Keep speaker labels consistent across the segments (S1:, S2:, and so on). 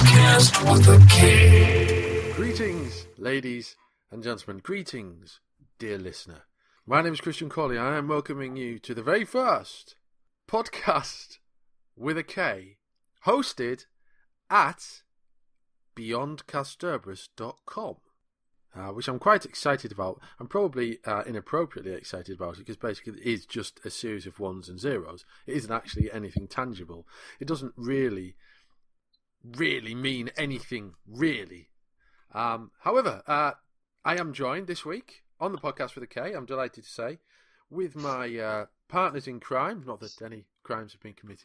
S1: Podcast with a K.
S2: Greetings, ladies and gentlemen. Greetings, dear listener. My name is Christian Cawley. I am welcoming you to the very first podcast with a K, hosted at beyondcasterbrus.com, which I'm quite excited about. I'm probably inappropriately excited about it because basically it is just a series of ones and zeros. It isn't actually anything tangible. It doesn't really mean anything, really. However, I am joined this week on the podcast with a K, I'm delighted to say, with my partners in crime. Not that any crimes have been committed.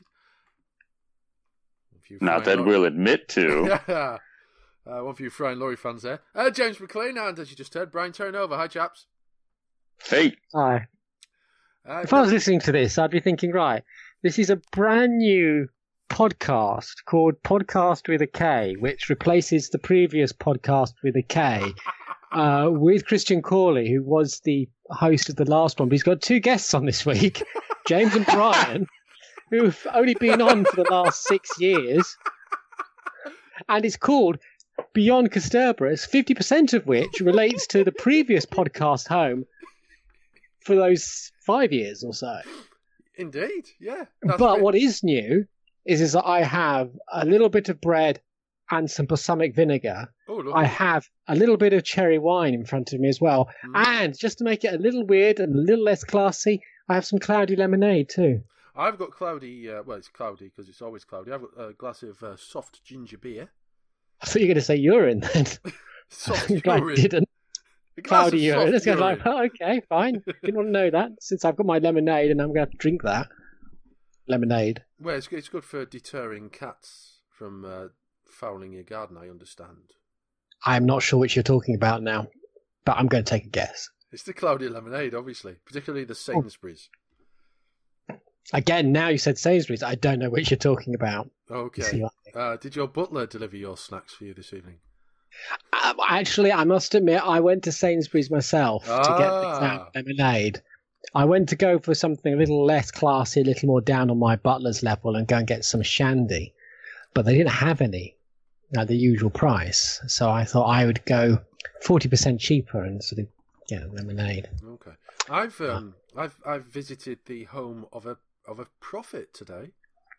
S3: Not that we'll admit to.
S2: One for you Frying Laurie fans there. James McLean, and as you just heard, Brian Turnover. Hi, chaps.
S3: Fate.
S4: Hi. If I was listening to this, I'd be thinking, right, this is a brand new podcast called Podcast with a K, which replaces the previous Podcast with a K, with Christian Cawley, who was the host of the last one. But he's got two guests on this week, James and Brian, who've only been on for the last 6 years. And it's called Beyond Casterbrus, 50% of which relates to the previous podcast home for those 5 years or so.
S2: Indeed, yeah.
S4: But what is new is that I have a little bit of bread and some balsamic vinegar.
S2: Oh,
S4: I have a little bit of cherry wine in front of me as well. And just to make it a little weird and a little less classy, I have some cloudy lemonade too.
S2: I've got cloudy, well, it's cloudy because it's always cloudy. I've got a glass of soft ginger beer.
S4: I thought you were going to say urine then.
S2: Soft
S4: I
S2: urine.
S4: didn't. Cloudy urine. Let's go
S2: urine.
S4: like, oh, okay, fine. Didn't want to know that since I've got my lemonade and I'm going to have to drink that. Lemonade.
S2: Well, it's good for deterring cats from fouling your garden, I understand.
S4: I'm not sure which you're talking about now, but I'm going to take a guess.
S2: It's the cloudy lemonade, obviously, particularly the Sainsbury's.
S4: Again, now you said Sainsbury's, I don't know which you're talking about.
S2: Okay. Did your butler deliver your snacks for you this evening?
S4: Actually, I must admit, I went to Sainsbury's myself to get the lemonade. I went to go for something a little less classy, a little more down on my butler's level and go and get some shandy. But they didn't have any at the usual price. So I thought I would go 40% cheaper and sort of get lemonade.
S2: Okay. I've visited the home of a prophet today.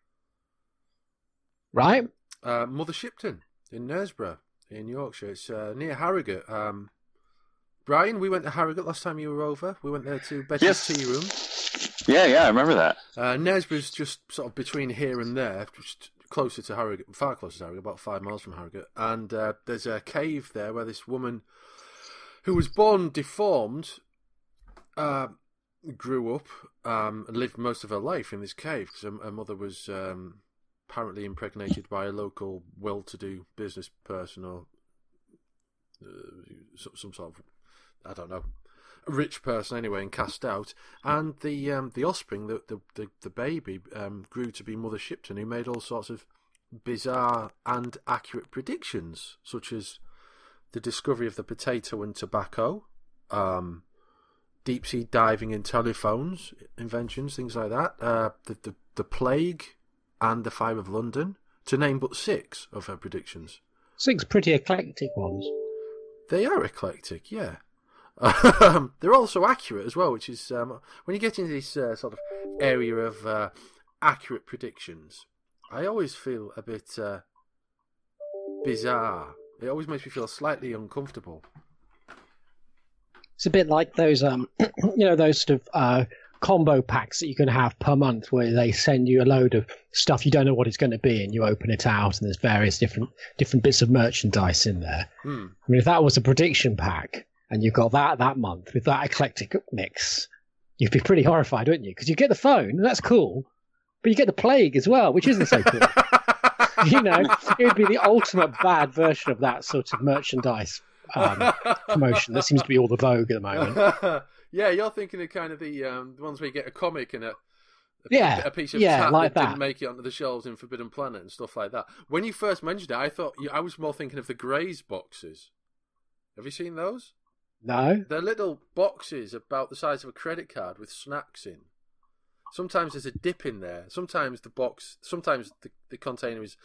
S4: Right?
S2: Mother Shipton in Knaresborough in Yorkshire. It's near Harrogate. Brian, we went to Harrogate last time you were over. We went there to Betty's Tea Room.
S3: Yeah, I remember that.
S2: Knaresborough's just sort of between here and there, just closer to Harrogate, far closer to Harrogate, about 5 miles from Harrogate. And there's a cave there where this woman who was born deformed grew up and lived most of her life in this cave because her mother was apparently impregnated by a local well-to-do business person or some sort of, I don't know, a rich person anyway, and cast out. And the offspring, the baby, grew to be Mother Shipton, who made all sorts of bizarre and accurate predictions, such as the discovery of the potato and tobacco, deep sea diving and telephones inventions, things like that. The plague and the fire of London, to name but 6 of her predictions.
S4: 6 pretty eclectic ones.
S2: They are eclectic, yeah. They're also accurate as well, which is when you get into this sort of area of accurate predictions, I always feel a bit bizarre. It always makes me feel slightly uncomfortable.
S4: It's a bit like those, those sort of combo packs that you can have per month, where they send you a load of stuff you don't know what it's going to be, and you open it out, and there's various different bits of merchandise in there. I mean, if that was a prediction pack, and you got that month with that eclectic mix, you'd be pretty horrified, wouldn't you? Because you get the phone, and that's cool, but you get the plague as well, which isn't so cool. It would be the ultimate bad version of that sort of merchandise promotion that seems to be all the vogue at the moment.
S2: Yeah, you're thinking of kind of the ones where you get a comic and a piece of tat
S4: like
S2: that didn't make it onto the shelves in Forbidden Planet and stuff like that. When you first mentioned it, I was more thinking of the Grays boxes. Have you seen those?
S4: No.
S2: They're little boxes about the size of a credit card with snacks in. Sometimes there's a dip in there. Sometimes the container is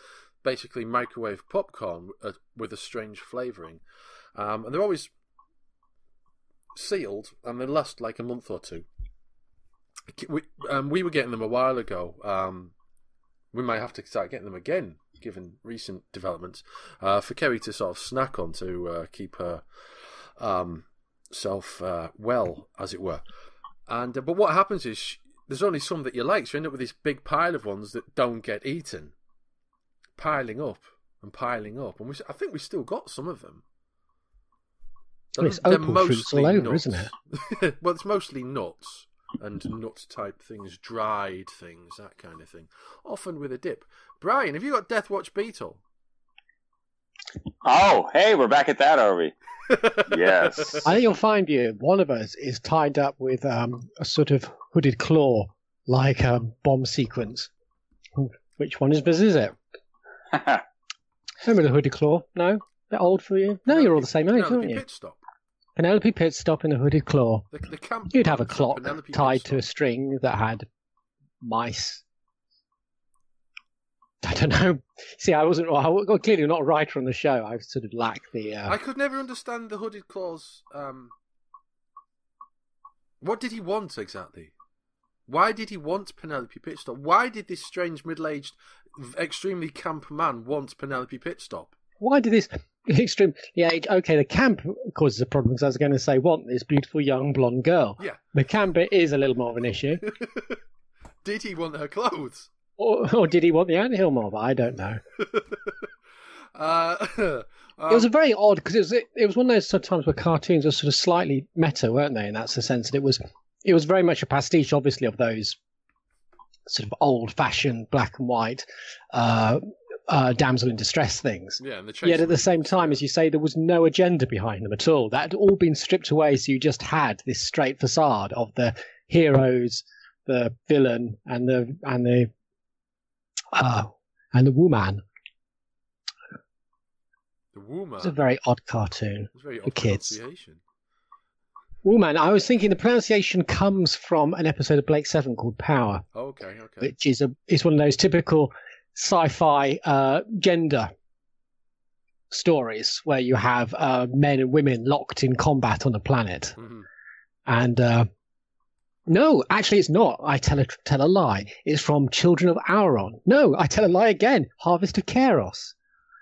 S2: basically microwave popcorn with a strange flavouring. And they're always sealed, and they last like a month or two. We were getting them a while ago. We might have to start getting them again, given recent developments, for Kerry to sort of snack on to keep her self well, as it were. And but what happens is there's only some that you like, so you end up with this big pile of ones that don't get eaten, piling up and piling up. And I think we still got some of them.
S4: It's opal fruits all over,
S2: nuts.
S4: Isn't it?
S2: Well, it's mostly nuts and nut-type things, dried things, that kind of thing. Often with a dip. Brian, have you got Death Watch Beetle?
S3: Oh, hey, we're back at that, are we? Yes.
S4: I think you'll find one of us is tied up with a sort of hooded claw, like a bomb sequence. Which one is it? Remember the hooded claw? No? They're old for you? No, you're all the same age, aren't you?
S2: Pitstop.
S4: Penelope Pitstop in a hooded claw.
S2: The camp
S4: You'd have a clock
S2: Penelope
S4: tied
S2: Pitstop.
S4: to a string that had mice. I don't know. See, I was clearly not a writer on the show. I sort of lack the...
S2: I could never understand the hooded claws. What did he want exactly? Why did he want Penelope Pitstop? Why did this strange middle-aged, extremely camp man want Penelope Pitstop?
S4: Why did this extreme... Yeah, okay, the camp causes a problem, because I was going to say, want this beautiful young blonde girl.
S2: Yeah.
S4: The camp bit is a little more of an issue.
S2: Did he want her clothes?
S4: Or did he want the anthill mob? I don't know.
S2: It
S4: It was a very odd, because it was one of those sort of times where cartoons were sort of slightly meta, weren't they? And that's the sense that it was very much a pastiche, obviously, of those sort of old-fashioned black and white damsel in distress things.
S2: Yeah, and the
S4: Yet at the same time, as you say, there was no agenda behind them at all. That had all been stripped away, so you just had this straight facade of the heroes, the villain, and the woman.
S2: The woman.
S4: It's a very odd cartoon
S2: It's very
S4: for
S2: odd
S4: kids.
S2: pronunciation.
S4: Woman, I was thinking the pronunciation comes from an episode of Blake Seven called Power,
S2: Okay.
S4: which is one of those typical sci-fi gender stories where you have men and women locked in combat on a planet.
S2: Mm-hmm.
S4: And no, actually it's not. I tell a lie. It's from Children of Auron. No, I tell a lie again. Harvest of Kairos.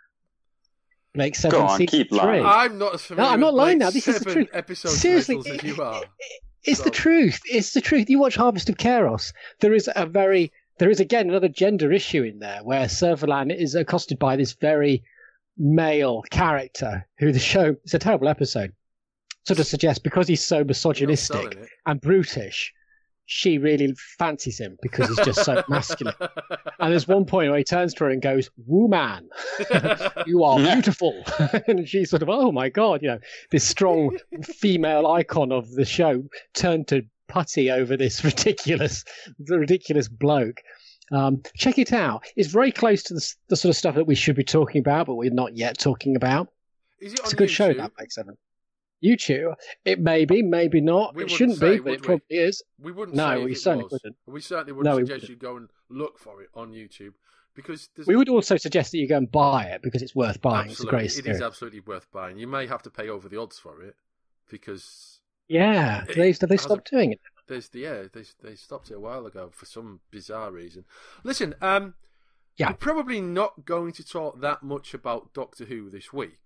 S4: Blake Seven.
S3: Go on,
S4: season
S3: keep
S4: 3.
S3: lying.
S2: I'm not as familiar
S4: No, I'm not
S2: with
S4: lying
S2: Blake
S4: now. This is the
S2: Seven
S4: truth.
S2: episode
S4: Seriously,
S2: titles as you are.
S4: It's
S2: So-
S4: the truth. It's the truth. You watch Harvest of Kairos. There is again another gender issue in there where Servalan is accosted by this very male character who the show, it's a terrible episode, sort of suggests because he's so
S2: You're not
S4: misogynistic
S2: selling it.
S4: and brutish, she really fancies him because he's just so masculine. And there's one point where he turns to her and goes, "Woman, you are beautiful." And she's sort of, "Oh my God," this strong female icon of the show turned to putty over this ridiculous bloke. Check it out. It's very close to the sort of stuff that we should be talking about, but we're not yet talking about.
S2: Is it on
S4: It's a good show,
S2: YouTube?
S4: that Blake Seven. YouTube. It may be, maybe not.
S2: We
S4: It
S2: wouldn't
S4: shouldn't
S2: say,
S4: be, but
S2: would
S4: it probably is.
S2: We wouldn't
S4: No,
S2: say
S4: we
S2: if it
S4: certainly
S2: was.
S4: wouldn't.
S2: We certainly would
S4: No, we
S2: suggest
S4: wouldn't.
S2: you go and look for it on YouTube because there's
S4: We would also suggest that you go and buy it because it's worth buying. It's a
S2: absolutely,
S4: great
S2: it
S4: series.
S2: is absolutely worth buying. You may have to pay over the odds for it because
S4: Yeah,
S2: It
S4: they
S2: has
S4: stopped doing it.
S2: they stopped it a while ago for some bizarre reason. Listen,
S4: Yeah.
S2: we're probably not going to talk that much about Doctor Who this week.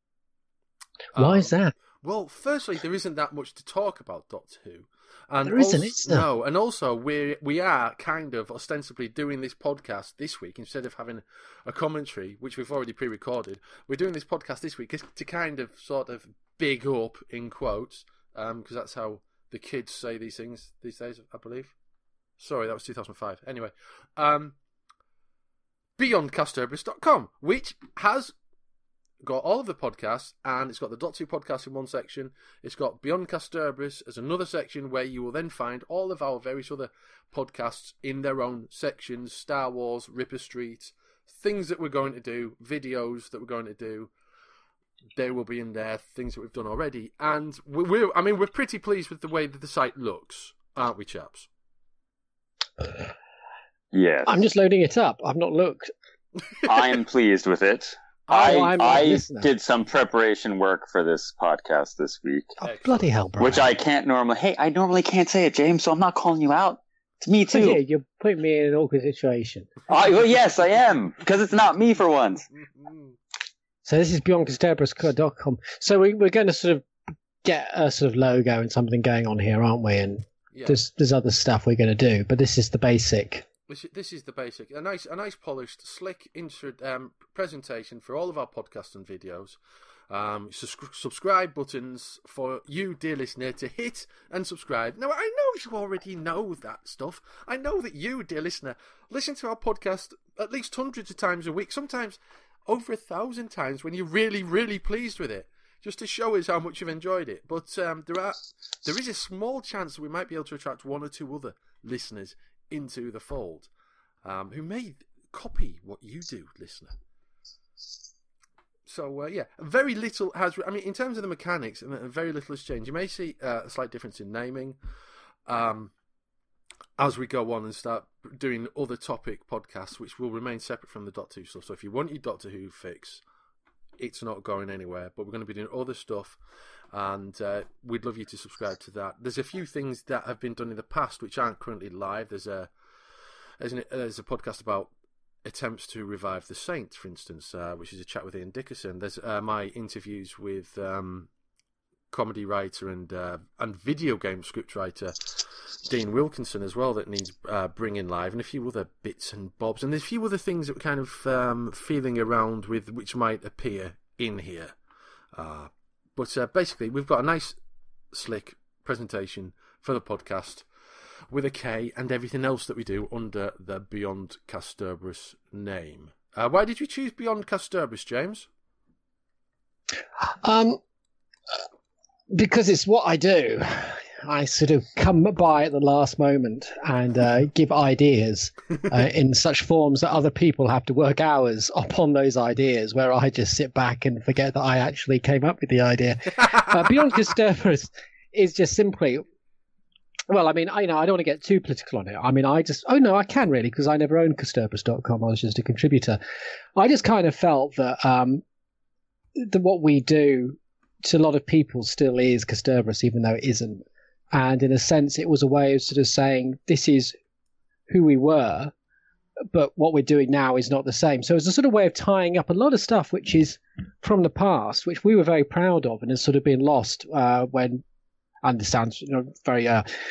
S4: Why is that?
S2: Well, firstly, there isn't that much to talk about Doctor Who. And
S4: There isn't,
S2: also,
S4: is there?
S2: No, and also we are kind of ostensibly doing this podcast this week instead of having a commentary, which we've already pre-recorded. We're doing this podcast this week to kind of sort of big up, in quotes, because that's how the kids say these things these days, I believe. Sorry, that was 2005. Anyway, BeyondCasterbrus.com, which has got all of the podcasts, and it's got the Doctor Who podcast in one section. It's got Beyond Casterbrus as another section where you will then find all of our various other podcasts in their own sections. Star Wars, Ripper Street, things that we're going to do, videos that we're going to do. They will be in there, things that we've done already. And we're pretty pleased with the way that the site looks, aren't we, chaps?
S3: Yes.
S4: I'm just loading it up. I've not looked.
S3: I am pleased with it.
S4: I'm a
S3: I
S4: listener.
S3: did some preparation work for this podcast this week,
S4: Oh, bloody hell, bro.
S3: which I can't normally. Hey, I normally can't say it, James, so I'm not calling you out. It's me
S4: Yeah,
S3: too.
S4: you're putting me in an awkward situation.
S3: Well, yes, I am, because it's not me for once.
S4: So this is BeyondCasterbrus.com. So we're going to sort of get a sort of logo and something going on here, aren't we? And
S2: Yeah.
S4: there's other stuff we're going to do, but this is the basic.
S2: This is the basic. A nice polished, slick presentation for all of our podcasts and videos. Subscribe buttons for you, dear listener, to hit and subscribe. Now, I know you already know that stuff. I know that you, dear listener, listen to our podcast at least hundreds of times a week, sometimes over 1,000 times when you're really, really pleased with it, just to show us how much you've enjoyed it. But there is a small chance that we might be able to attract one or two other listeners into the fold, who may copy what you do, listener. So very little has. I mean, in terms of the mechanics, very little has changed. You may see a slight difference in naming as we go on and start doing other topic podcasts, which will remain separate from the Doctor Who stuff. So if you want your Doctor Who fix, it's not going anywhere. But we're going to be doing other stuff, and we'd love you to subscribe to that. There's a few things that have been done in the past which aren't currently live. There's a podcast about attempts to revive the Saint, for instance, which is a chat with Ian Dickerson. There's my interviews with comedy writer and video game scriptwriter Dean Wilkinson as well, that needs bringing live, and a few other bits and bobs, and there's a few other things that we're kind of feeling around with, which might appear in here. But basically, we've got a nice, slick presentation for the podcast with a K, and everything else that we do under the Beyond Casterbrus name. Why did you choose Beyond Casterbrus, James?
S4: Because it's what I do. I sort of come by at the last moment and give ideas in such forms that other people have to work hours upon those ideas, where I just sit back and forget that I actually came up with the idea. Beyond Casterbrus is just simply... Well, I mean, I don't want to get too political on it. I mean, I can really, because I never owned Casterbrus.com. I was just a contributor. I just kind of felt that what we do to a lot of people still is Casterbrus, even though it isn't. And in a sense, it was a way of sort of saying, this is who we were, but what we're doing now is not the same. So it's a sort of way of tying up a lot of stuff which is from the past, which we were very proud of and has sort of been lost when... Understands, very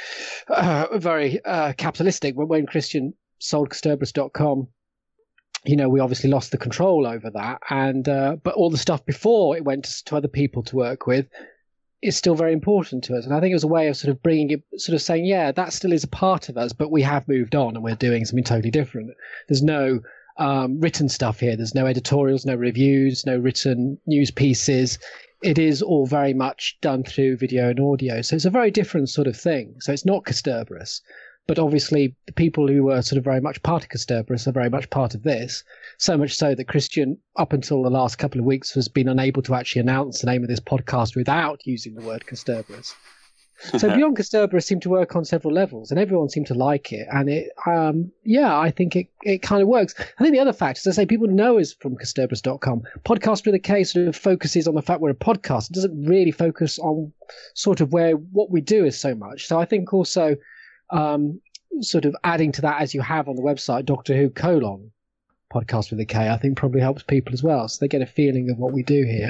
S4: capitalistic. But when Christian sold Casterbrus.com, we obviously lost the control over that. And but all the stuff before it went to other people to work with is still very important to us. And I think it was a way of sort of bringing it, sort of saying, yeah, that still is a part of us, but we have moved on and we're doing something totally different. There's no written stuff here. There's no editorials, no reviews, no written news pieces. It is all very much done through video and audio. So it's a very different sort of thing. So it's not Casterbrus. But obviously, the people who were sort of very much part of Casterbrus are very much part of this. So much so that Christian, up until the last couple of weeks, has been unable to actually announce the name of this podcast without using the word Casterbrus. So Beyond Casterbrus seemed to work on several levels, and everyone seemed to like it. And it, I think it kind of works. I think the other fact, as I say, people know us from Casterbrus.com. Podcast with a K sort of focuses on the fact we're a podcast. It doesn't really focus on sort of what we do is so much. So I think also sort of adding to that, as you have on the website, Doctor Who : Podcast with a K, I think probably helps people as well. So they get a feeling of what we do here.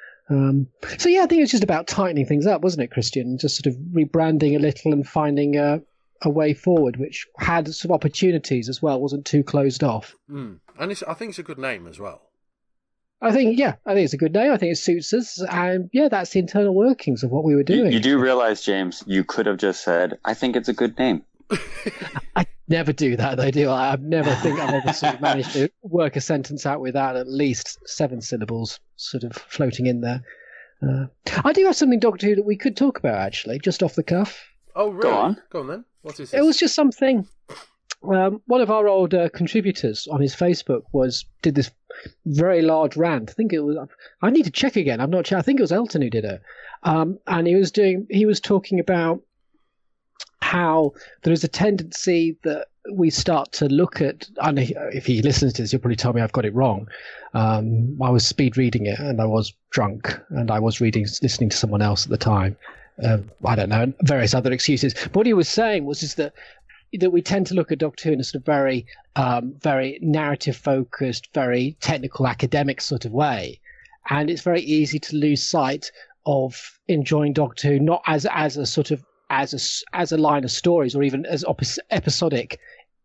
S4: So yeah, I think it's just about tightening things up, wasn't it, Christian? Just sort of rebranding a little and finding a way forward, which had some opportunities as well, wasn't too closed off.
S2: And I think it's a good name as well.
S4: I think it's a good name. I think it suits us, and yeah, that's the internal workings of what we were doing.
S3: You do realize, James, you could have just said, "I think it's a good name."
S4: I never do that, though, do I? I never think I've ever sort of managed to work a sentence out without at least 7 syllables sort of floating in there. I do have something, Doctor Who, that we could talk about, actually, just off the cuff.
S2: Oh, really? Go on then. What is this?
S4: It was just something... one of our old contributors on his Facebook did this very large rant. I think it was... I need to check again. I'm not sure. I think it was Elton who did it. And he was talking about how there is a tendency that we start to look at, and if he listens to this, he'll probably tell me I've got it wrong. I was speed reading it, and I was drunk, and I was listening to someone else at the time. I don't know, various other excuses. But what he was saying was that we tend to look at Doctor Who in a sort of very, very narrative-focused, very technical, academic sort of way, and it's very easy to lose sight of enjoying Doctor Who not as a sort of as a line of stories or even as episodic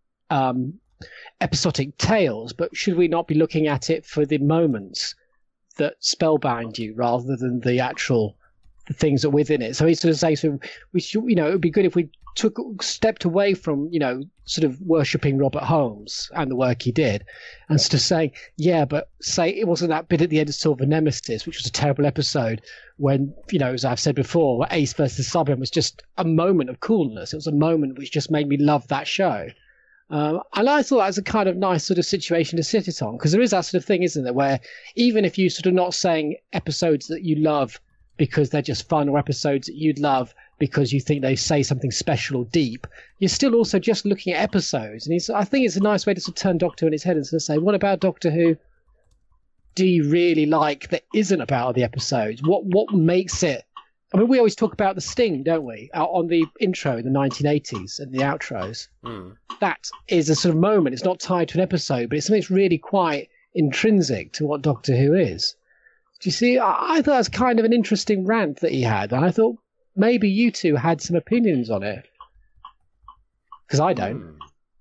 S4: tales, but should we not be looking at it for the moments that spellbound you rather than the things that are within it? So he's sort of saying, so we should, it would be good if we stepped away from, sort of worshipping Robert Holmes and the work he did, and sort of saying, yeah, but say it wasn't that bit at the end of Silver Nemesis, which was a terrible episode, when, as I've said before, where Ace versus Cybermen was just a moment of coolness. It was a moment which just made me love that show. And I thought that was a kind of nice sort of situation to sit it on, because there is that sort of thing, isn't there, where even if you sort of not saying episodes that you love because they're just fun, or episodes that you'd love because you think they say something special or deep, you're still also just looking at episodes. And I think it's a nice way to sort of turn Doctor Who in his head and sort of say, what about Doctor Who do you really like that isn't about the episodes? What makes it? I mean, we always talk about the sting, don't we? On the intro in the 1980s and the outros. That is a sort of moment. It's not tied to an episode, but it's something that's really quite intrinsic to what Doctor Who is. Do you see? I thought that was kind of an interesting rant that he had. And I thought maybe you two had some opinions on it. Because I don't.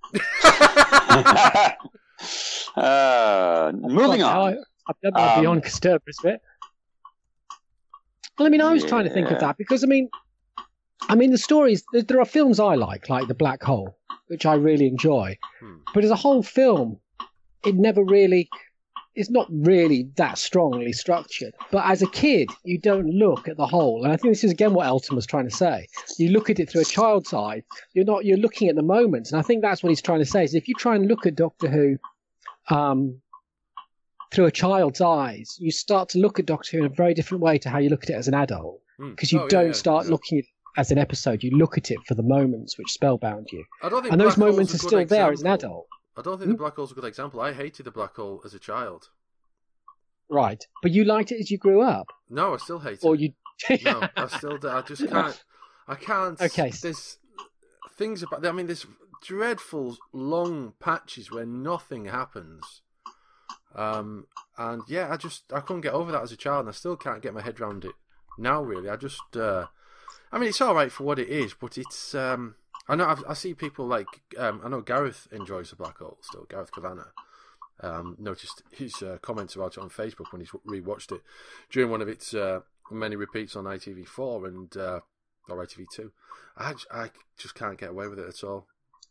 S3: Moving on.
S4: I've done my Beyond Castorpus bit. Well, I mean, I was trying to think of that because, I mean, the stories, there are films I like The Black Hole, which I really enjoy. But as a whole film, it's not really that strongly structured. But as a kid, you don't look at the whole. And I think this is, again, what Elton was trying to say. You look at it through a child's eye. You're looking at the moments. And I think that's what he's trying to say, is if you try and look at Doctor Who through a child's eyes, you start to look at Doctor Who in a very different way to how you look at it as an adult. Because you don't start looking at it as an episode. You look at it for the moments which spellbound you. And those moments are still there as an adult.
S2: I don't think the Black Hole's a good example. I hated the Black Hole as a child.
S4: Right. But you liked it as you grew up?
S2: No, I still hate it.
S4: Or you...
S2: No, I still do. I just can't... I can't...
S4: Okay.
S2: There's things about... I mean, there's dreadful long patches where nothing happens. And yeah, I couldn't get over that as a child, and I still can't get my head around it now, really. I just... I mean, it's alright for what it is, but it's... I know I see people like I know Gareth enjoys the Black Hole still. Gareth Kavanagh noticed his comments about it on Facebook when he's rewatched it during one of its many repeats on ITV4 and or ITV2. I just can't get away with it at all.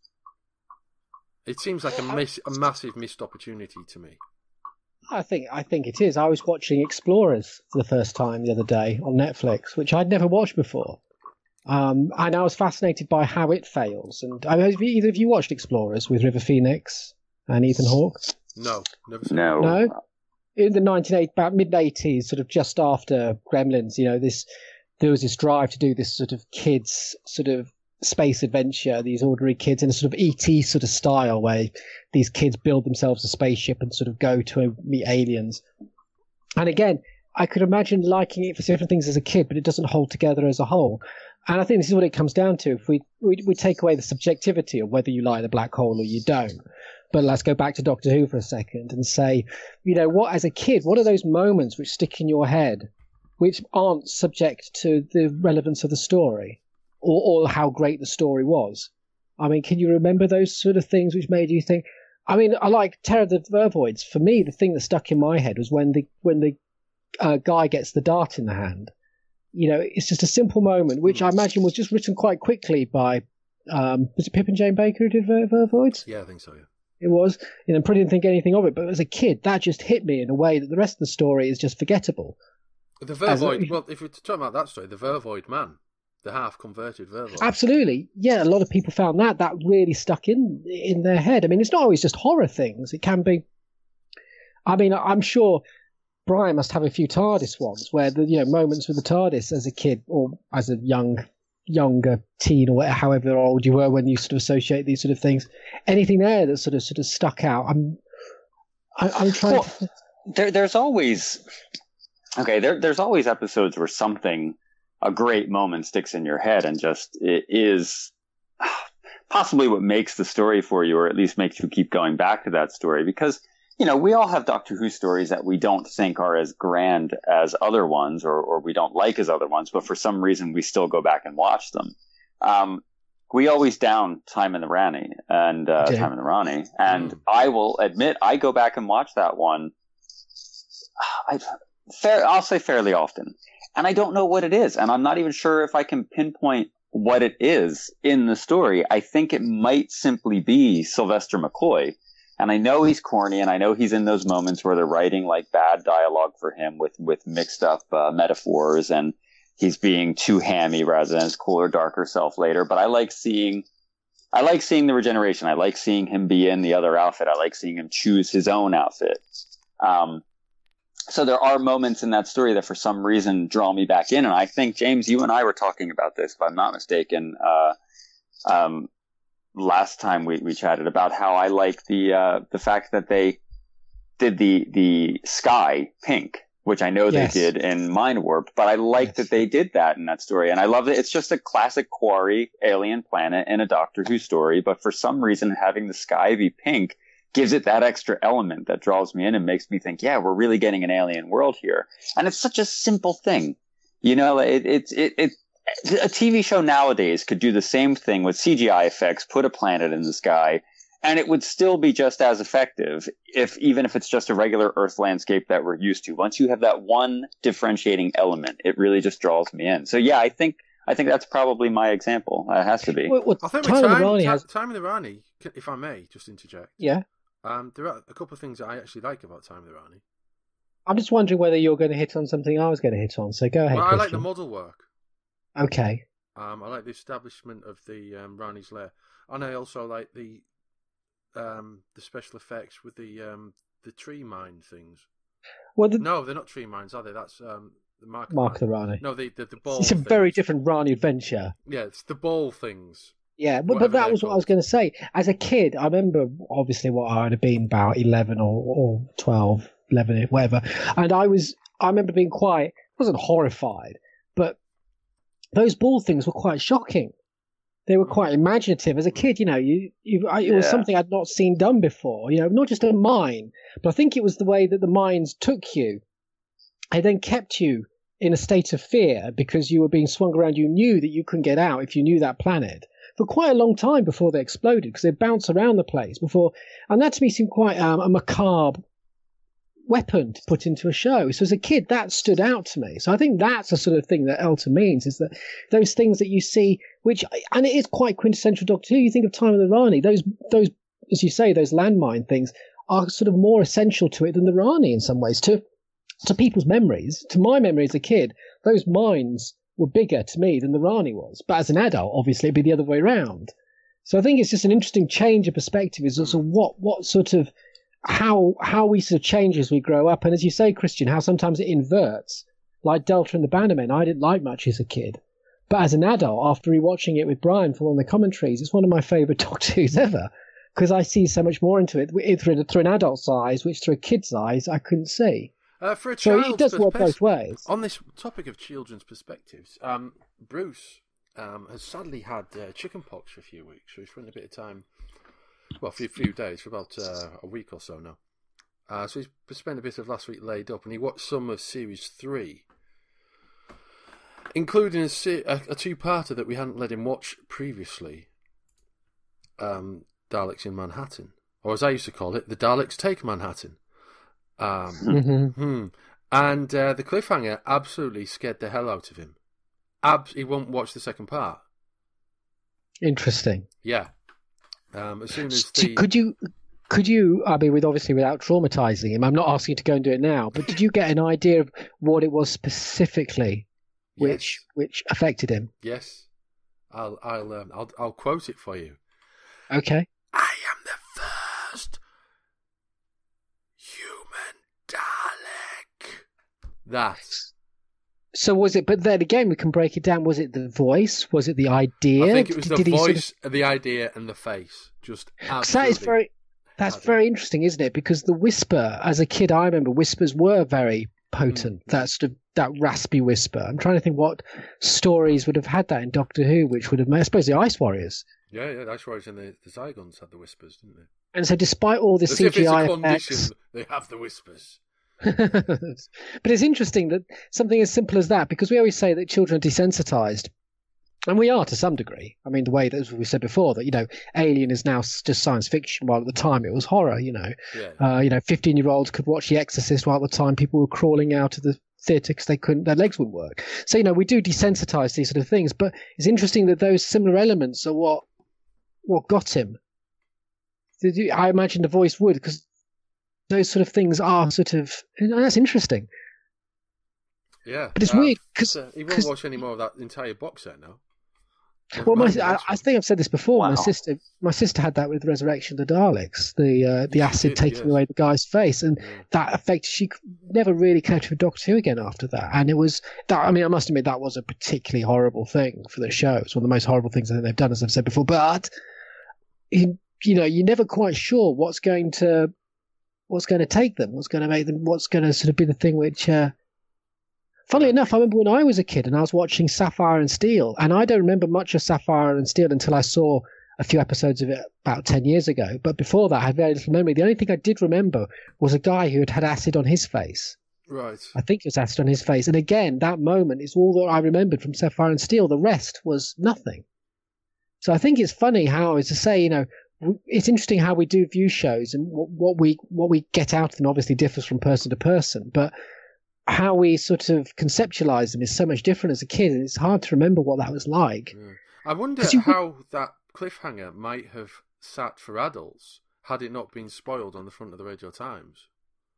S2: It seems like a massive missed opportunity to me.
S4: I think it is. I was watching Explorers for the first time the other day on Netflix, which I'd never watched before. And I was fascinated by how it fails. And have either of you watched Explorers with River Phoenix and Ethan Hawke?
S2: No, never seen
S3: No.
S4: No? In the about mid-80s, sort of just after Gremlins, there was this drive to do this sort of kids sort of space adventure, these ordinary kids in a sort of E.T. sort of style where these kids build themselves a spaceship and sort of go to meet aliens. And again, I could imagine liking it for different things as a kid, but it doesn't hold together as a whole. And I think this is what it comes down to. If we take away the subjectivity of whether you like the Black Hole or you don't. But let's go back to Doctor Who for a second and say, what as a kid, what are those moments which stick in your head, which aren't subject to the relevance of the story or how great the story was? I mean, can you remember those sort of things which made you think? I mean, I like Terror of the Vervoids. For me, the thing that stuck in my head was when the guy gets the dart in the hand. It's just a simple moment, which I imagine was just written quite quickly by, was it Pip and Jane Baker who did Vervoids?
S2: Yeah, I think so, yeah.
S4: It was. Probably didn't think anything of it, but as a kid, that just hit me in a way that the rest of the story is just forgettable.
S2: The Vervoid, well, if you're talking about that story, the Vervoid man, the half-converted Vervoid.
S4: Absolutely. Yeah, a lot of people found that really stuck in their head. I mean, it's not always just horror things. It can be... I mean, I'm sure... Brian must have a few TARDIS ones where the moments with the TARDIS as a kid or as a young younger teen or however old you were when you sort of associate these sort of things. Anything there that sort of stuck out? I'm trying.
S3: There's always there's always episodes where a great moment sticks in your head, and just it is possibly what makes the story for you, or at least makes you keep going back to that story. Because, we all have Doctor Who stories that we don't think are as grand as other ones, or we don't like as other ones, but for some reason we still go back and watch them. We always down Time in the Rani and Time in the Rani, and I will admit I go back and watch that one. I'll say fairly often, and I don't know what it is, and I'm not even sure if I can pinpoint what it is in the story. I think it might simply be Sylvester McCoy. And I know he's corny, and I know he's in those moments where they're writing like bad dialogue for him with mixed up metaphors, and he's being too hammy rather than his cooler, darker self later. But I like seeing the regeneration. I like seeing him be in the other outfit. I like seeing him choose his own outfit. So there are moments in that story that for some reason draw me back in. And I think, James, you and I were talking about this, if I'm not mistaken, last time we chatted about how I like the fact that they did the sky pink, which I know they did in Mind Warp, but I like that they did that in that story. And I love it. It's just a classic Quarry alien planet in a Doctor Who story, but for some reason having the sky be pink gives it that extra element that draws me in and makes me think, yeah, we're really getting an alien world here. And it's such a simple thing. A TV show nowadays could do the same thing with CGI effects, put a planet in the sky, and it would still be just as effective, even if it's just a regular Earth landscape that we're used to. Once you have that one differentiating element, it really just draws me in. So yeah, I think that's probably my example. It has to be.
S2: I think Time in the Rani, if I may just interject.
S4: Yeah.
S2: There are a couple of things that I actually like about Time in the Rani.
S4: I'm just wondering whether you're going to hit on something I was going to hit on. So go ahead.
S2: Well,
S4: Christian.
S2: I like the model work.
S4: Okay.
S2: I like the establishment of the Rani's lair, and I also like the special effects with the tree mine things.
S4: Well,
S2: no, they're not tree mines, are they? That's the Mark
S4: of the Rani.
S2: No, the ball.
S4: It's a very different Rani adventure.
S2: Yeah, it's the ball things.
S4: Yeah, but that was what I was going to say. As a kid, I remember obviously what I would have been about 11 or 12, 11, whatever, and I remember being I wasn't horrified, but those ball things were quite shocking. They were quite imaginative. As a kid, it was something I'd not seen done before. Not just a mine, but I think it was the way that the mines took you. They then kept you in a state of fear because you were being swung around. You knew that you couldn't get out if you knew that planet for quite a long time before they exploded, because they bounced around the place before. And that to me seemed quite a macabre weapon to put into a show. So as a kid, that stood out to me. So I think that's the sort of thing that Elton means, is that those things that you see, and it is quite quintessential Doctor Who. You think of Time of the Rani, those, as you say, those landmine things are sort of more essential to it than the Rani in some ways, to people's memories. To my memory as a kid, those mines were bigger to me than the Rani was. But as an adult, obviously, it'd be the other way around. So I think it's just an interesting change of perspective, is also what sort of how we sort of change as we grow up. And as you say, Christian, how sometimes it inverts, like Delta and the Bannermen. I didn't like much as a kid, but as an adult, after rewatching it with Brian for one of the commentaries, it's one of my favourite Doctor Who's ever, because I see so much more into it through an adult's eyes, which through a kid's eyes I couldn't see.
S2: For a
S4: so it does work both ways.
S2: On this topic of children's perspectives, Bruce has sadly had chickenpox for a few weeks, so he's spent a bit of time. Well, for a few days, for about a week or so now. So he's spent a bit of last week laid up, and he watched some of Series 3, including a two-parter that we hadn't let him watch previously, Daleks in Manhattan. Or as I used to call it, The Daleks Take Manhattan. And the cliffhanger absolutely scared the hell out of him. He won't watch the second part.
S4: Interesting.
S2: Yeah. As soon as
S4: Could you, I mean, without traumatizing him, I'm not asking you to go and do it now, but did you get an idea of what it was specifically which affected him?
S2: Yes. I'll quote it for you.
S4: Okay.
S2: I am the first human Dalek.
S4: So was it? But then again, we can break it down. Was it the voice? Was it the idea?
S2: I think it was the
S4: Did he
S2: voice, the idea, and the face. Just
S4: that is very. That's very interesting, isn't it? Because the whisper, as a kid, I remember whispers were very potent. That sort of that raspy whisper. I'm trying to think what stories would have had that in Doctor Who, which would have made. I suppose the Ice Warriors.
S2: Yeah, the Ice Warriors and the Zygons had the whispers, didn't they?
S4: And so, despite all the
S2: As if it's a
S4: CGI
S2: condition,
S4: effects,
S2: they have the whispers.
S4: but it's interesting that something as simple as that, because we always say that children are desensitized, and we are to some degree. I mean, the way that, as we said before, that Alien is now just science fiction, while at the time it was horror. 15-year-olds could watch The Exorcist, while at the time people were crawling out of the theatre because their legs wouldn't work. So we do desensitize these sort of things, but it's interesting that those similar elements are what got him. I imagine the voice would, because those sort of things are sort of, that's interesting.
S2: Yeah,
S4: but it's weird because
S2: he won't watch any more of that entire box set now.
S4: Well, I think I've said this before. Wow. My sister had that with Resurrection of the Daleks, the acid taking away the guy's face, and that affected. She never really connected with Doctor Who again after that. And it was that. I mean, I must admit that was a particularly horrible thing for the show. It's one of the most horrible things I think they've done, as I've said before. But you're never quite sure what's going to take them, what's going to make them, what's going to sort of be the thing which. Funnily enough, I remember when I was a kid and I was watching Sapphire and Steel, and I don't remember much of Sapphire and Steel until I saw a few episodes of it about 10 years ago. But before that, I had very little memory. The only thing I did remember was a guy who had acid on his face.
S2: Right.
S4: I think it was acid on his face. And again, that moment is all that I remembered from Sapphire and Steel. The rest was nothing. So I think it's funny how, as I say, it's interesting how we do view shows, and what we get out of them obviously differs from person to person. But how we sort of conceptualize them is so much different as a kid, and it's hard to remember what that was like.
S2: Yeah. I wonder how that cliffhanger might have sat for adults had it not been spoiled on the front of the Radio Times.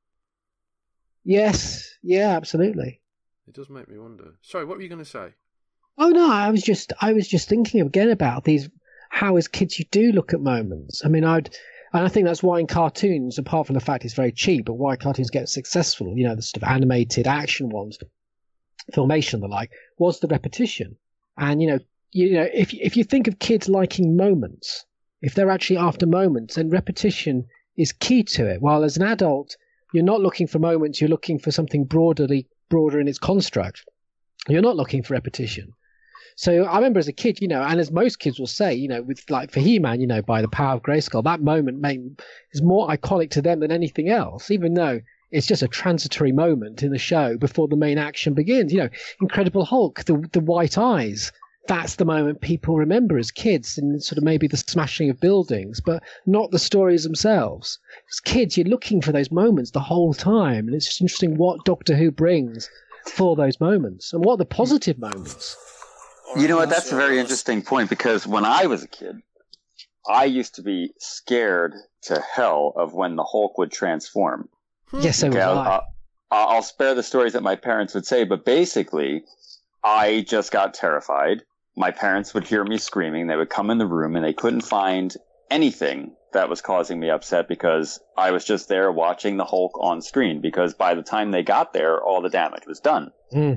S4: Yes, yeah, absolutely.
S2: It does make me wonder. Sorry, what were you going to say?
S4: Oh no, I was just thinking again about these. How as kids you do look at moments. I mean, and I think that's why in cartoons, apart from the fact it's very cheap, but why cartoons get successful, the sort of animated action ones, Filmation and the like, was the repetition. And, if you think of kids liking moments, if they're actually after moments, then repetition is key to it. While as an adult, you're not looking for moments, you're looking for something broader in its construct. You're not looking for repetition. So I remember as a kid, and as most kids will say, with like for He-Man, by the power of Grayskull, that moment is more iconic to them than anything else, even though it's just a transitory moment in the show before the main action begins. Incredible Hulk, the white eyes, that's the moment people remember as kids, and sort of maybe the smashing of buildings, but not the stories themselves. As kids, you're looking for those moments the whole time, and it's just interesting what Doctor Who brings for those moments, and what are the positive moments.
S3: You know what? That's a very interesting point, because when I was a kid, I used to be scared to hell of when the Hulk would transform.
S4: Yes, so would I.
S3: I'll spare the stories that my parents would say, but basically, I just got terrified. My parents would hear me screaming. They would come in the room, and they couldn't find anything that was causing me upset, because I was just there watching the Hulk on screen, because by the time they got there, all the damage was done.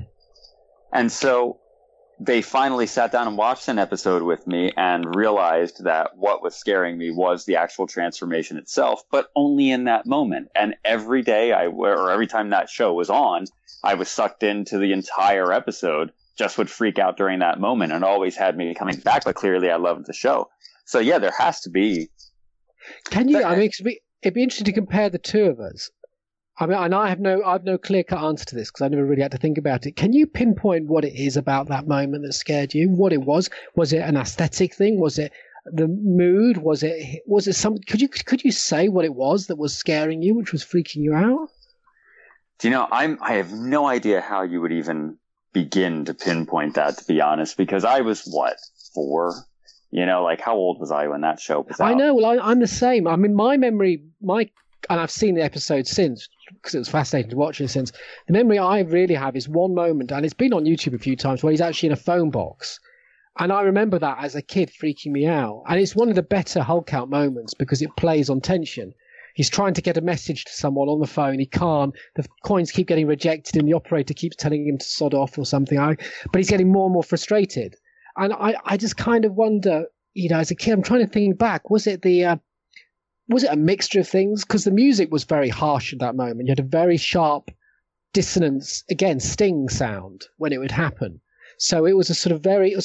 S3: And so they finally sat down and watched an episode with me and realized that what was scaring me was the actual transformation itself, but only in that moment. And every day or every time that show was on, I was sucked into the entire episode, just would freak out during that moment, and always had me coming back. But clearly I loved the show. So yeah, there has to be.
S4: Can you, it'd be interesting to compare the two of us. I mean, and I have no clear-cut answer to this because I never really had to think about it. Can you pinpoint what it is about that moment that scared you? What it was? Was it an aesthetic thing? Was it the mood? Was it something? Could you say what it was that was scaring you, which was freaking you out?
S3: Do you know? I have no idea how you would even begin to pinpoint that, to be honest, because I was 4. How old was I when that show was out?
S4: I know. Well, I'm the same. I mean, my memory, and I've seen the episode since, because it was fascinating to watch it since. The memory I really have is one moment, and it's been on YouTube a few times, where he's actually in a phone box. And I remember that as a kid freaking me out. And it's one of the better Hulk out moments because it plays on tension. He's trying to get a message to someone on the phone. He can't. The coins keep getting rejected, and the operator keeps telling him to sod off or something. But he's getting more and more frustrated. And I just kind of wonder, as a kid, I'm trying to think back. Was it a mixture of things? Because the music was very harsh at that moment. You had a very sharp dissonance, again, sting sound when it would happen. So it was a sort of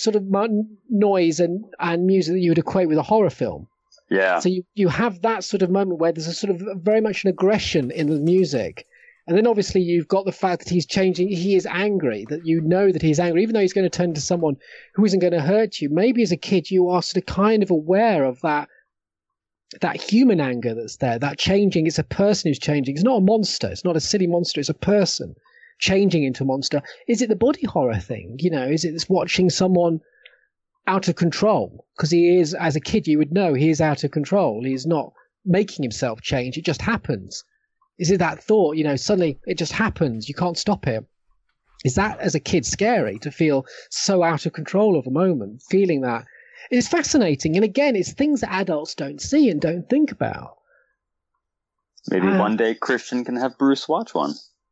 S4: noise and music that you would equate with a horror film.
S3: Yeah.
S4: So you have that sort of moment where there's a sort of very much an aggression in the music. And then obviously you've got the fact that he's changing. He is angry, that that he's angry, even though he's going to turn to someone who isn't going to hurt you. Maybe as a kid you are sort of kind of aware of that human anger that's there, that changing. It's a person who's changing. It's not a monster. It's not a silly monster. It's a person changing into a monster. Is it the body horror thing? Is it watching someone out of control? Because he is, as a kid, you would know he is out of control. He's not making himself change. It just happens. Is it that thought, suddenly it just happens. You can't stop it. Is that, as a kid, scary to feel so out of control of a moment, feeling that? It's fascinating. And again, it's things that adults don't see and don't think about.
S3: Maybe one day Christian can have Bruce watch one.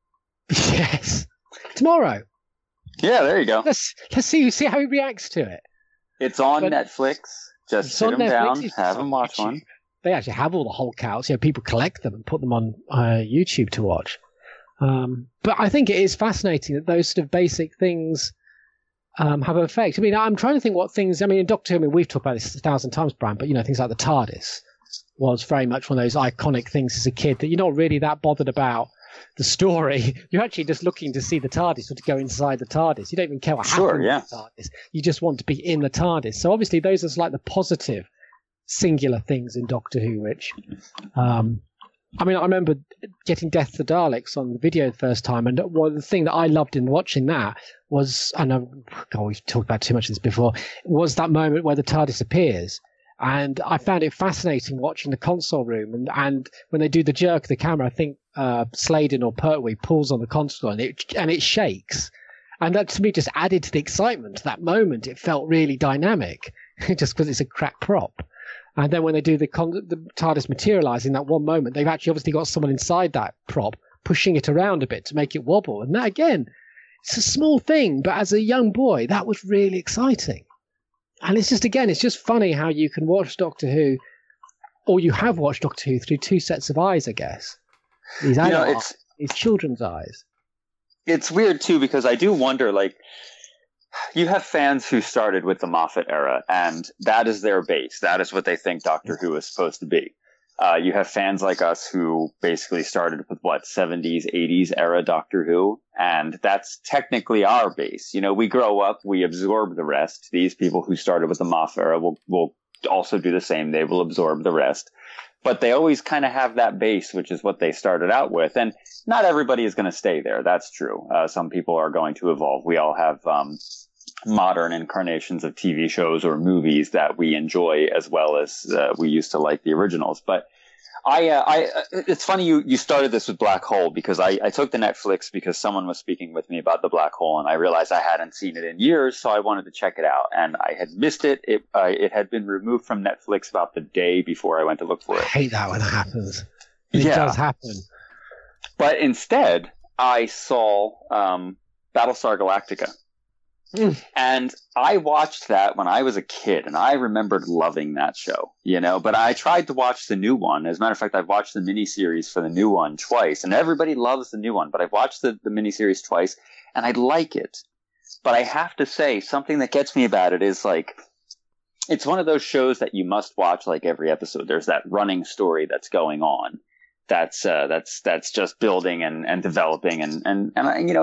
S4: Yes. Tomorrow.
S3: Yeah, there you go.
S4: Let's see how he reacts to it.
S3: It's on Netflix. Just sit him down, have him watch one.
S4: They actually have all the Hulk outs. People collect them and put them on YouTube to watch. But I think it is fascinating that those sort of basic things have an effect. I'm trying to think what things. In Doctor Who, we've talked about this 1,000 times, Brian, but things like the TARDIS was very much one of those iconic things as a kid that you're not really that bothered about the story. You're actually just looking to see the TARDIS or to go inside the TARDIS. You don't even care what happens in the TARDIS. You just want to be in the TARDIS. So obviously those are like the positive singular things in Doctor Who, which I remember getting Death to the Daleks on the video the first time, and the thing that I loved in watching that was, we've talked about too much of this before, was that moment where the TARDIS appears. And I found it fascinating watching the console room, and when they do the jerk of the camera, I think Sladen or Pertwee pulls on the console and it shakes. And that to me just added to the excitement to that moment. It felt really dynamic just because it's a crap prop. And then when they do the TARDIS materialize in that one moment, they've actually obviously got someone inside that prop pushing it around a bit to make it wobble. And that, again, it's a small thing, but as a young boy, that was really exciting. And it's just funny how you can watch Doctor Who, or you have watched Doctor Who through two sets of eyes, I guess. These adult eyes, these children's eyes.
S3: It's weird, too, because I do wonder, you have fans who started with the Moffat era, and that is their base. That is what they think Doctor Who is supposed to be. You have fans like us who basically started with, 70s, 80s era Doctor Who, and that's technically our base. We grow up, we absorb the rest. These people who started with the Moffat era will also do the same. They will absorb the rest. But they always kind of have that base, which is what they started out with. And not everybody is going to stay there. That's true. Some people are going to evolve. We all have modern incarnations of TV shows or movies that we enjoy as well as we used to like the originals. But it's funny you started this with Black Hole, because I took the Netflix because someone was speaking with me about the Black Hole, and I realized I hadn't seen it in years, so I wanted to check it out. And I had missed it. It had been removed from Netflix about the day before I went to look for it.
S4: I hate that when it happens. It does happen.
S3: But instead, I saw Battlestar Galactica. And I watched that when I was a kid, and I remembered loving that show, but I tried to watch the new one. As a matter of fact, I've watched the miniseries for the new one twice, and everybody loves the new one, but I've watched the miniseries twice, and I like it. But I have to say, something that gets me about it is it's one of those shows that you must watch every episode. There's that running story that's going on. That's just building and developing and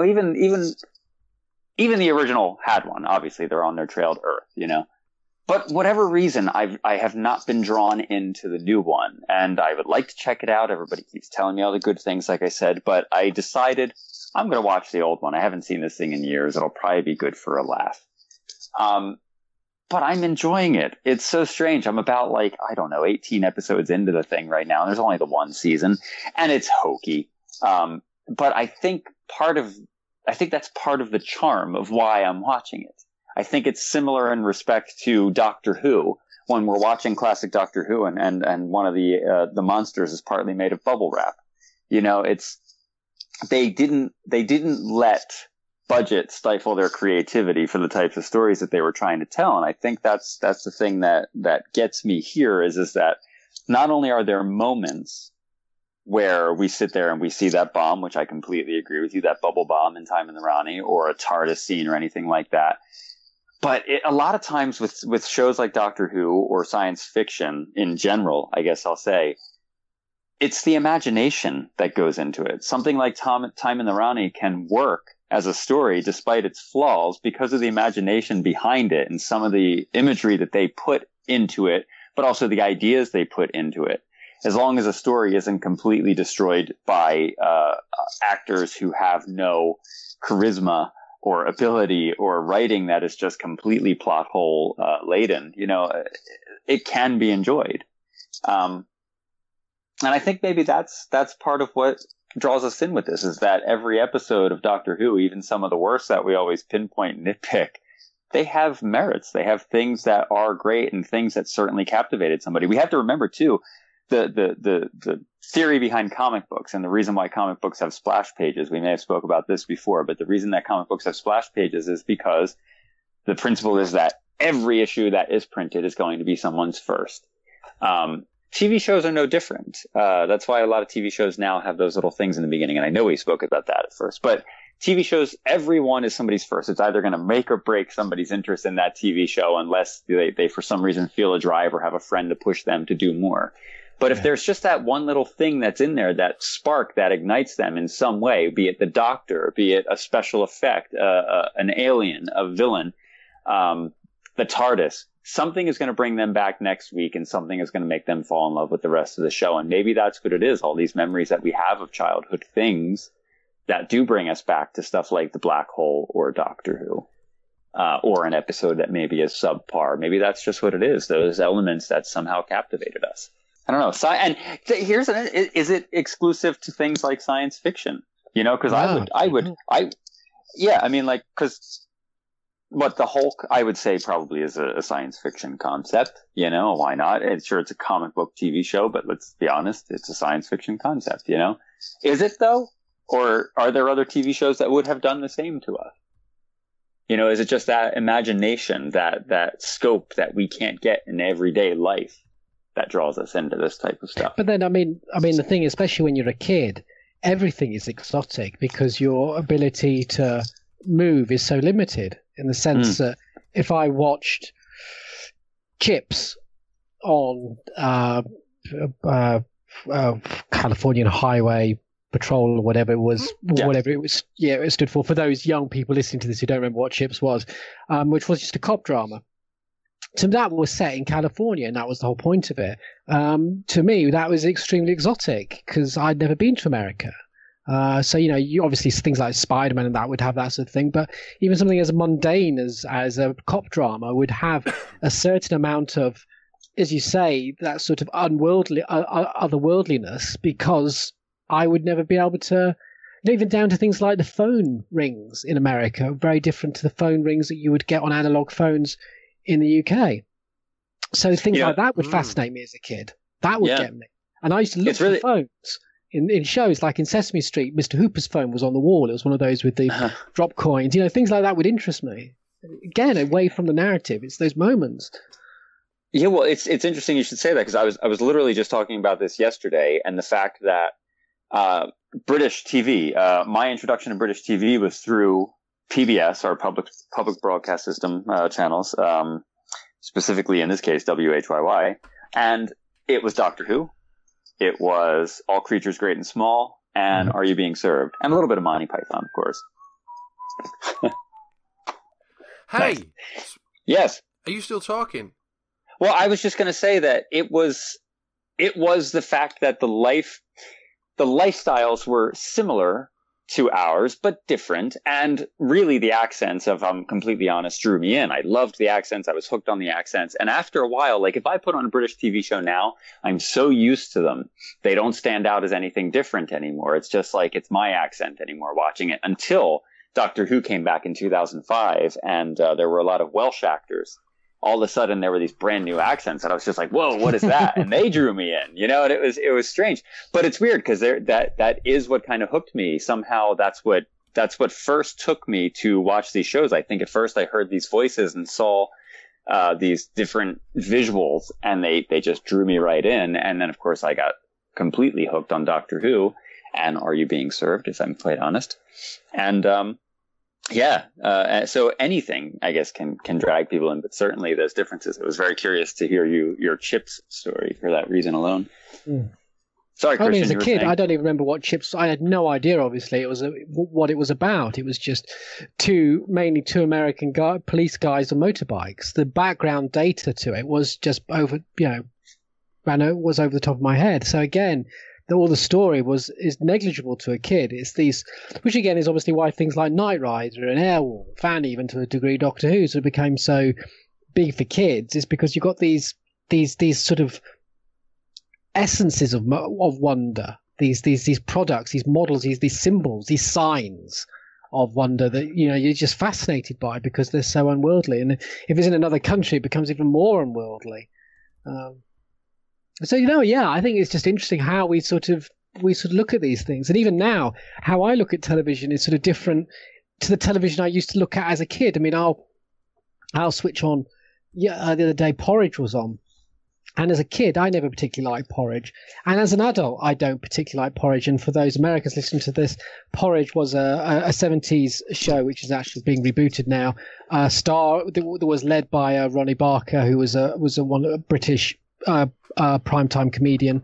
S3: even the original had one. Obviously, they're on their trail to Earth, But whatever reason, I have not been drawn into the new one, and I would like to check it out. Everybody keeps telling me all the good things, like I said, but I decided I'm going to watch the old one. I haven't seen this thing in years. It'll probably be good for a laugh. But I'm enjoying it. It's so strange. I'm about 18 episodes into the thing right now, and there's only the one season, and it's hokey. But I think that's part of the charm of why I'm watching it. I think it's similar in respect to Doctor Who. When we're watching classic Doctor Who, and one of the monsters is partly made of bubble wrap. You know, they didn't let budget stifle their creativity for the types of stories that they were trying to tell. And I think that's the thing that gets me here is that not only are there moments where we sit there and we see that bomb, which I completely agree with you, that bubble bomb in Time in the Rani, or a TARDIS scene or anything like that. But a lot of times with shows like Doctor Who or science fiction in general, I guess I'll say, it's the imagination that goes into it. Something like Time in the Rani can work as a story despite its flaws because of the imagination behind it and some of the imagery that they put into it, but also the ideas they put into it. As long as a story isn't completely destroyed by actors who have no charisma or ability or writing that is just completely plot hole laden, you know, it can be enjoyed. And I think maybe that's part of what draws us in with this, is that every episode of Doctor Who, even some of the worst that we always pinpoint and nitpick, they have merits. They have things that are great and things that certainly captivated somebody. We have to remember too, the theory behind comic books and the reason why comic books have splash pages. We may have spoke about this before, but the reason that comic books have splash pages is because the principle is that every issue that is printed is going to be someone's first. TV shows are no different. That's why a lot of TV shows now have those little things in the beginning. And I know we spoke about that at first, but TV shows, everyone is somebody's first. It's either going to make or break somebody's interest in that TV show unless they for some reason feel a drive or have a friend to push them to do more. But if there's just that one little thing that's in there, that spark that ignites them in some way, be it the Doctor, be it a special effect, an alien, a villain, the TARDIS, something is going to bring them back next week and something is going to make them fall in love with the rest of the show. And maybe that's what it is. All these memories that we have of childhood things that do bring us back to stuff like the Black Hole or Doctor Who, or an episode that maybe is subpar. Maybe that's just what it is. Those elements that somehow captivated us. I don't know. And is it exclusive to things like science fiction? You know, because because what the Hulk, I would say, probably is a science fiction concept. You know, why not? Sure, it's a comic book TV show, but let's be honest, it's a science fiction concept. You know, is it though? Or are there other TV shows that would have done the same to us? You know, is it just that imagination, that scope that we can't get in everyday life that draws us into this type of stuff?
S4: But then, I mean, the thing, especially when you're a kid, everything is exotic because your ability to move is so limited, in the sense that if I watched Chips on Californian Highway Patrol or whatever it was, it stood for those young people listening to this who don't remember what Chips was, which was just a cop drama. So that was set in California, and that was the whole point of it. To me, that was extremely exotic because I'd never been to America. So, you know, you obviously things like Spider-Man and that would have that sort of thing, but even something as mundane as a cop drama would have a certain amount of, as you say, that sort of otherworldliness, because I would never be able to, even down to things like the phone rings in America, very different to the phone rings that you would get on analog phones in the UK. So things like that would fascinate me as a kid. That would get me. And I used to look for phones in shows, like in Sesame Street. Mr. Hooper's phone was on the wall. It was one of those with the drop coins. You know, things like that would interest me. Again, away from the narrative, it's those moments.
S3: Yeah, well, it's interesting you should say that, because I was literally just talking about this yesterday, and the fact that British TV, my introduction to British TV was through PBS, our public broadcast system channels, specifically in this case WHYY, and it was Doctor Who, it was All Creatures Great and Small, and Are You Being Served, and a little bit of Monty Python, of course.
S2: Hey,
S3: nice. Yes,
S2: are you still talking?
S3: Well, I was just going to say that it was the fact that the lifestyles were similar to ours, but different. And really the accents, if I'm completely honest, drew me in. I loved the accents. I was hooked on the accents. And after a while, like if I put on a British TV show now, I'm so used to them. They don't stand out as anything different anymore. It's just like, it's my accent anymore watching it, until Doctor Who came back in 2005, and there were a lot of Welsh actors. All of a sudden, there were these brand new accents, and I was just like, "Whoa, what is that?" And they drew me in, and it was strange, but it's weird because that is what kind of hooked me. Somehow, that's what first took me to watch these shows. I think at first I heard these voices and saw these different visuals, and they just drew me right in. And then, of course, I got completely hooked on Doctor Who and Are You Being Served, if I'm quite honest. And so anything, I guess, can drag people in, but certainly there's differences. I was very curious to hear your Chips story for that reason alone.
S4: Mm.
S3: Sorry, Christian.
S4: I mean, as a kid, I don't even remember what Chips. I had no idea. Obviously, it was what it was about. It was just mainly two American police guys on motorbikes. The background data to it was just over the top of my head. So again, all the story is negligible to a kid. It's these, which again is obviously why things like Knight Rider and Airwolf, and even to a degree Doctor Who, sort of became so big for kids. Is because you've got these sort of essences of wonder, these products, these models, these symbols, these signs of wonder that you're just fascinated by because they're so unworldly. And if it's in another country, it becomes even more unworldly. So I think it's just interesting how we sort of look at these things, and even now, how I look at television is sort of different to the television I used to look at as a kid. I mean, I'll switch on. The other day, Porridge was on, and as a kid, I never particularly liked Porridge, and as an adult, I don't particularly like Porridge. And for those Americans listening to this, Porridge was a 70s show which is actually being rebooted now. That was led by Ronnie Barker, who was a British primetime comedian,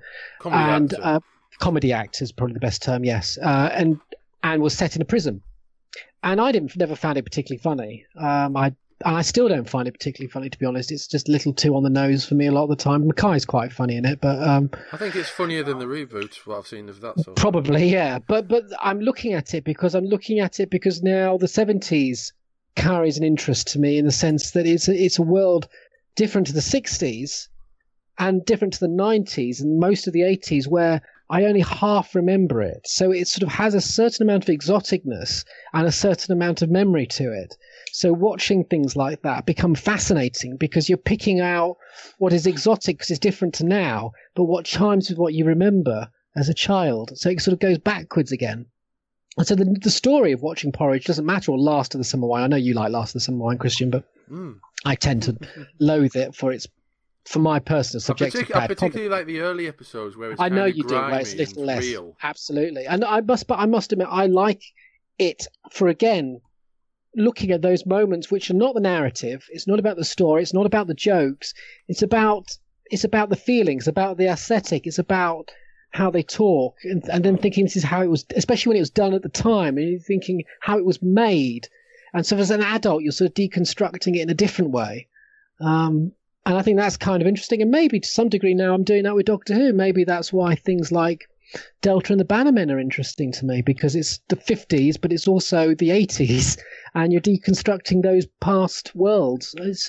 S4: comedy actor is probably the best term, yes, and was set in a prison. And I never found it particularly funny. I still don't find it particularly funny, to be honest. It's just a little too on the nose for me a lot of the time. Mackay's quite funny in it, but
S2: I think it's funnier than the reboot. What I've seen of that sort.
S4: Probably, yeah. But I'm looking at it because now the 70s carries an interest to me in the sense that it's a world different to the 60s. And different to the 90s and most of the 80s, where I only half remember it. So it sort of has a certain amount of exoticness and a certain amount of memory to it. So watching things like that become fascinating because you're picking out what is exotic because it's different to now, but what chimes with what you remember as a child. So it sort of goes backwards again. And so the story of watching Porridge doesn't matter, or Last of the Summer Wine. I know you like Last of the Summer Wine, Christian, but I tend to loathe it for my personal subjective
S2: I particularly like the early episodes where it's
S4: I know
S2: kind of
S4: you do, where it's a little less
S2: real.
S4: Absolutely. And I must admit, I like it for, again, looking at those moments which are not the narrative. It's not about the story. It's not about the jokes. It's about the feelings, about the aesthetic. It's about how they talk, and then thinking this is how it was, especially when it was done at the time, and you're thinking how it was made. And so as an adult, you're sort of deconstructing it in a different way. And I think that's kind of interesting. And maybe to some degree now I'm doing that with Doctor Who. Maybe that's why things like Delta and the Bannermen are interesting to me, because it's the 50s, but it's also the 80s, and you're deconstructing those past worlds. It's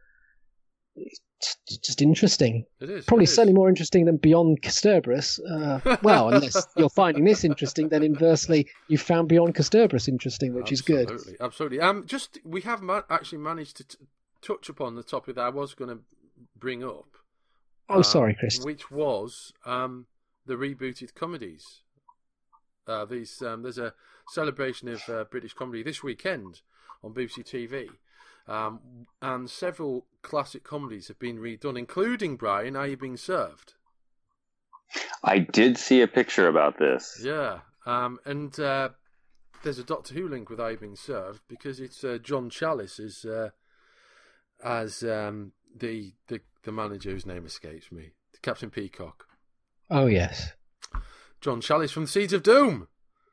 S4: just interesting.
S2: It is.
S4: Probably certainly more interesting than Beyond Kasterborous. Well, unless you're finding this interesting, then inversely you've found Beyond Kasterborous interesting, which is good.
S2: Absolutely. We have actually managed to touch upon the topic that I was going to bring up.
S4: Oh, sorry, Chris.
S2: Which was the rebooted comedies. There's a celebration of British comedy this weekend on BBC TV, and several classic comedies have been redone, including, Brian, Are You Being Served?
S3: I did see a picture about this.
S2: Yeah, and there's a Doctor Who link with Are You Being Served, because it's John Challis as the manager whose name escapes me, Captain Peacock.
S4: Oh yes,
S2: John Challis from Seeds of Doom.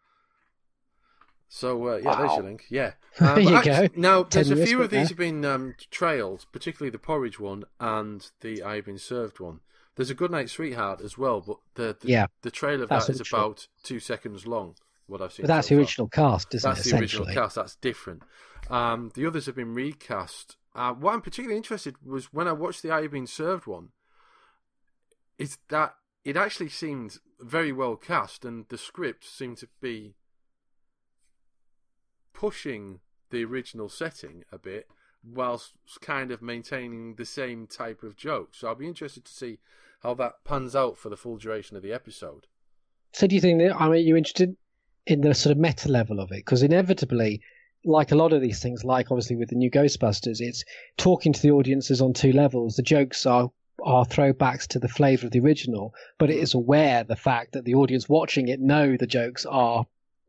S2: So
S3: Wow.
S2: There's your link. Yeah,
S4: there you go.
S2: Now there's a
S4: 10
S2: few of these
S4: there.
S2: have been trailed, particularly the Porridge one and the Are You Being Served one. There's a Goodnight Sweetheart as well, but the trailer of that is about 2 seconds long. What I've seen.
S4: But that's the original cast, isn't it?
S2: That's the original cast. That's different. The others have been recast. What I'm particularly interested was when I watched the Are You Being Served one, is that it actually seemed very well cast, and the script seemed to be pushing the original setting a bit whilst kind of maintaining the same type of joke. So I'll be interested to see how that pans out for the full duration of the episode.
S4: So do you think that, I mean, you're interested in the sort of meta level of it? Because inevitably, like a lot of these things, like obviously with the new Ghostbusters, it's talking to the audiences on two levels. The jokes are throwbacks to the flavour of the original, but it is aware the fact that the audience watching it know the jokes are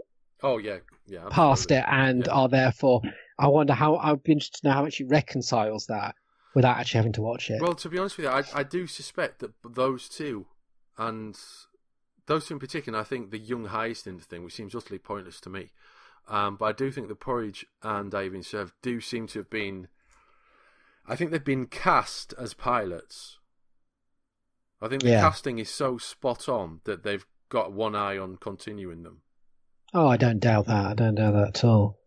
S4: past it and are therefore. I wonder how. I'd be interested to know how much he reconciles that without actually having to watch it.
S2: Well, to be honest with you, I do suspect that those two, and those two in particular, I think the young Hyacinth thing, which seems utterly pointless to me, but I do think the Porridge and Irene Serve do seem to have been. I think they've been cast as pilots. I think the casting is so spot on that they've got one eye on continuing them.
S4: Oh, I don't doubt that. I don't doubt that at all.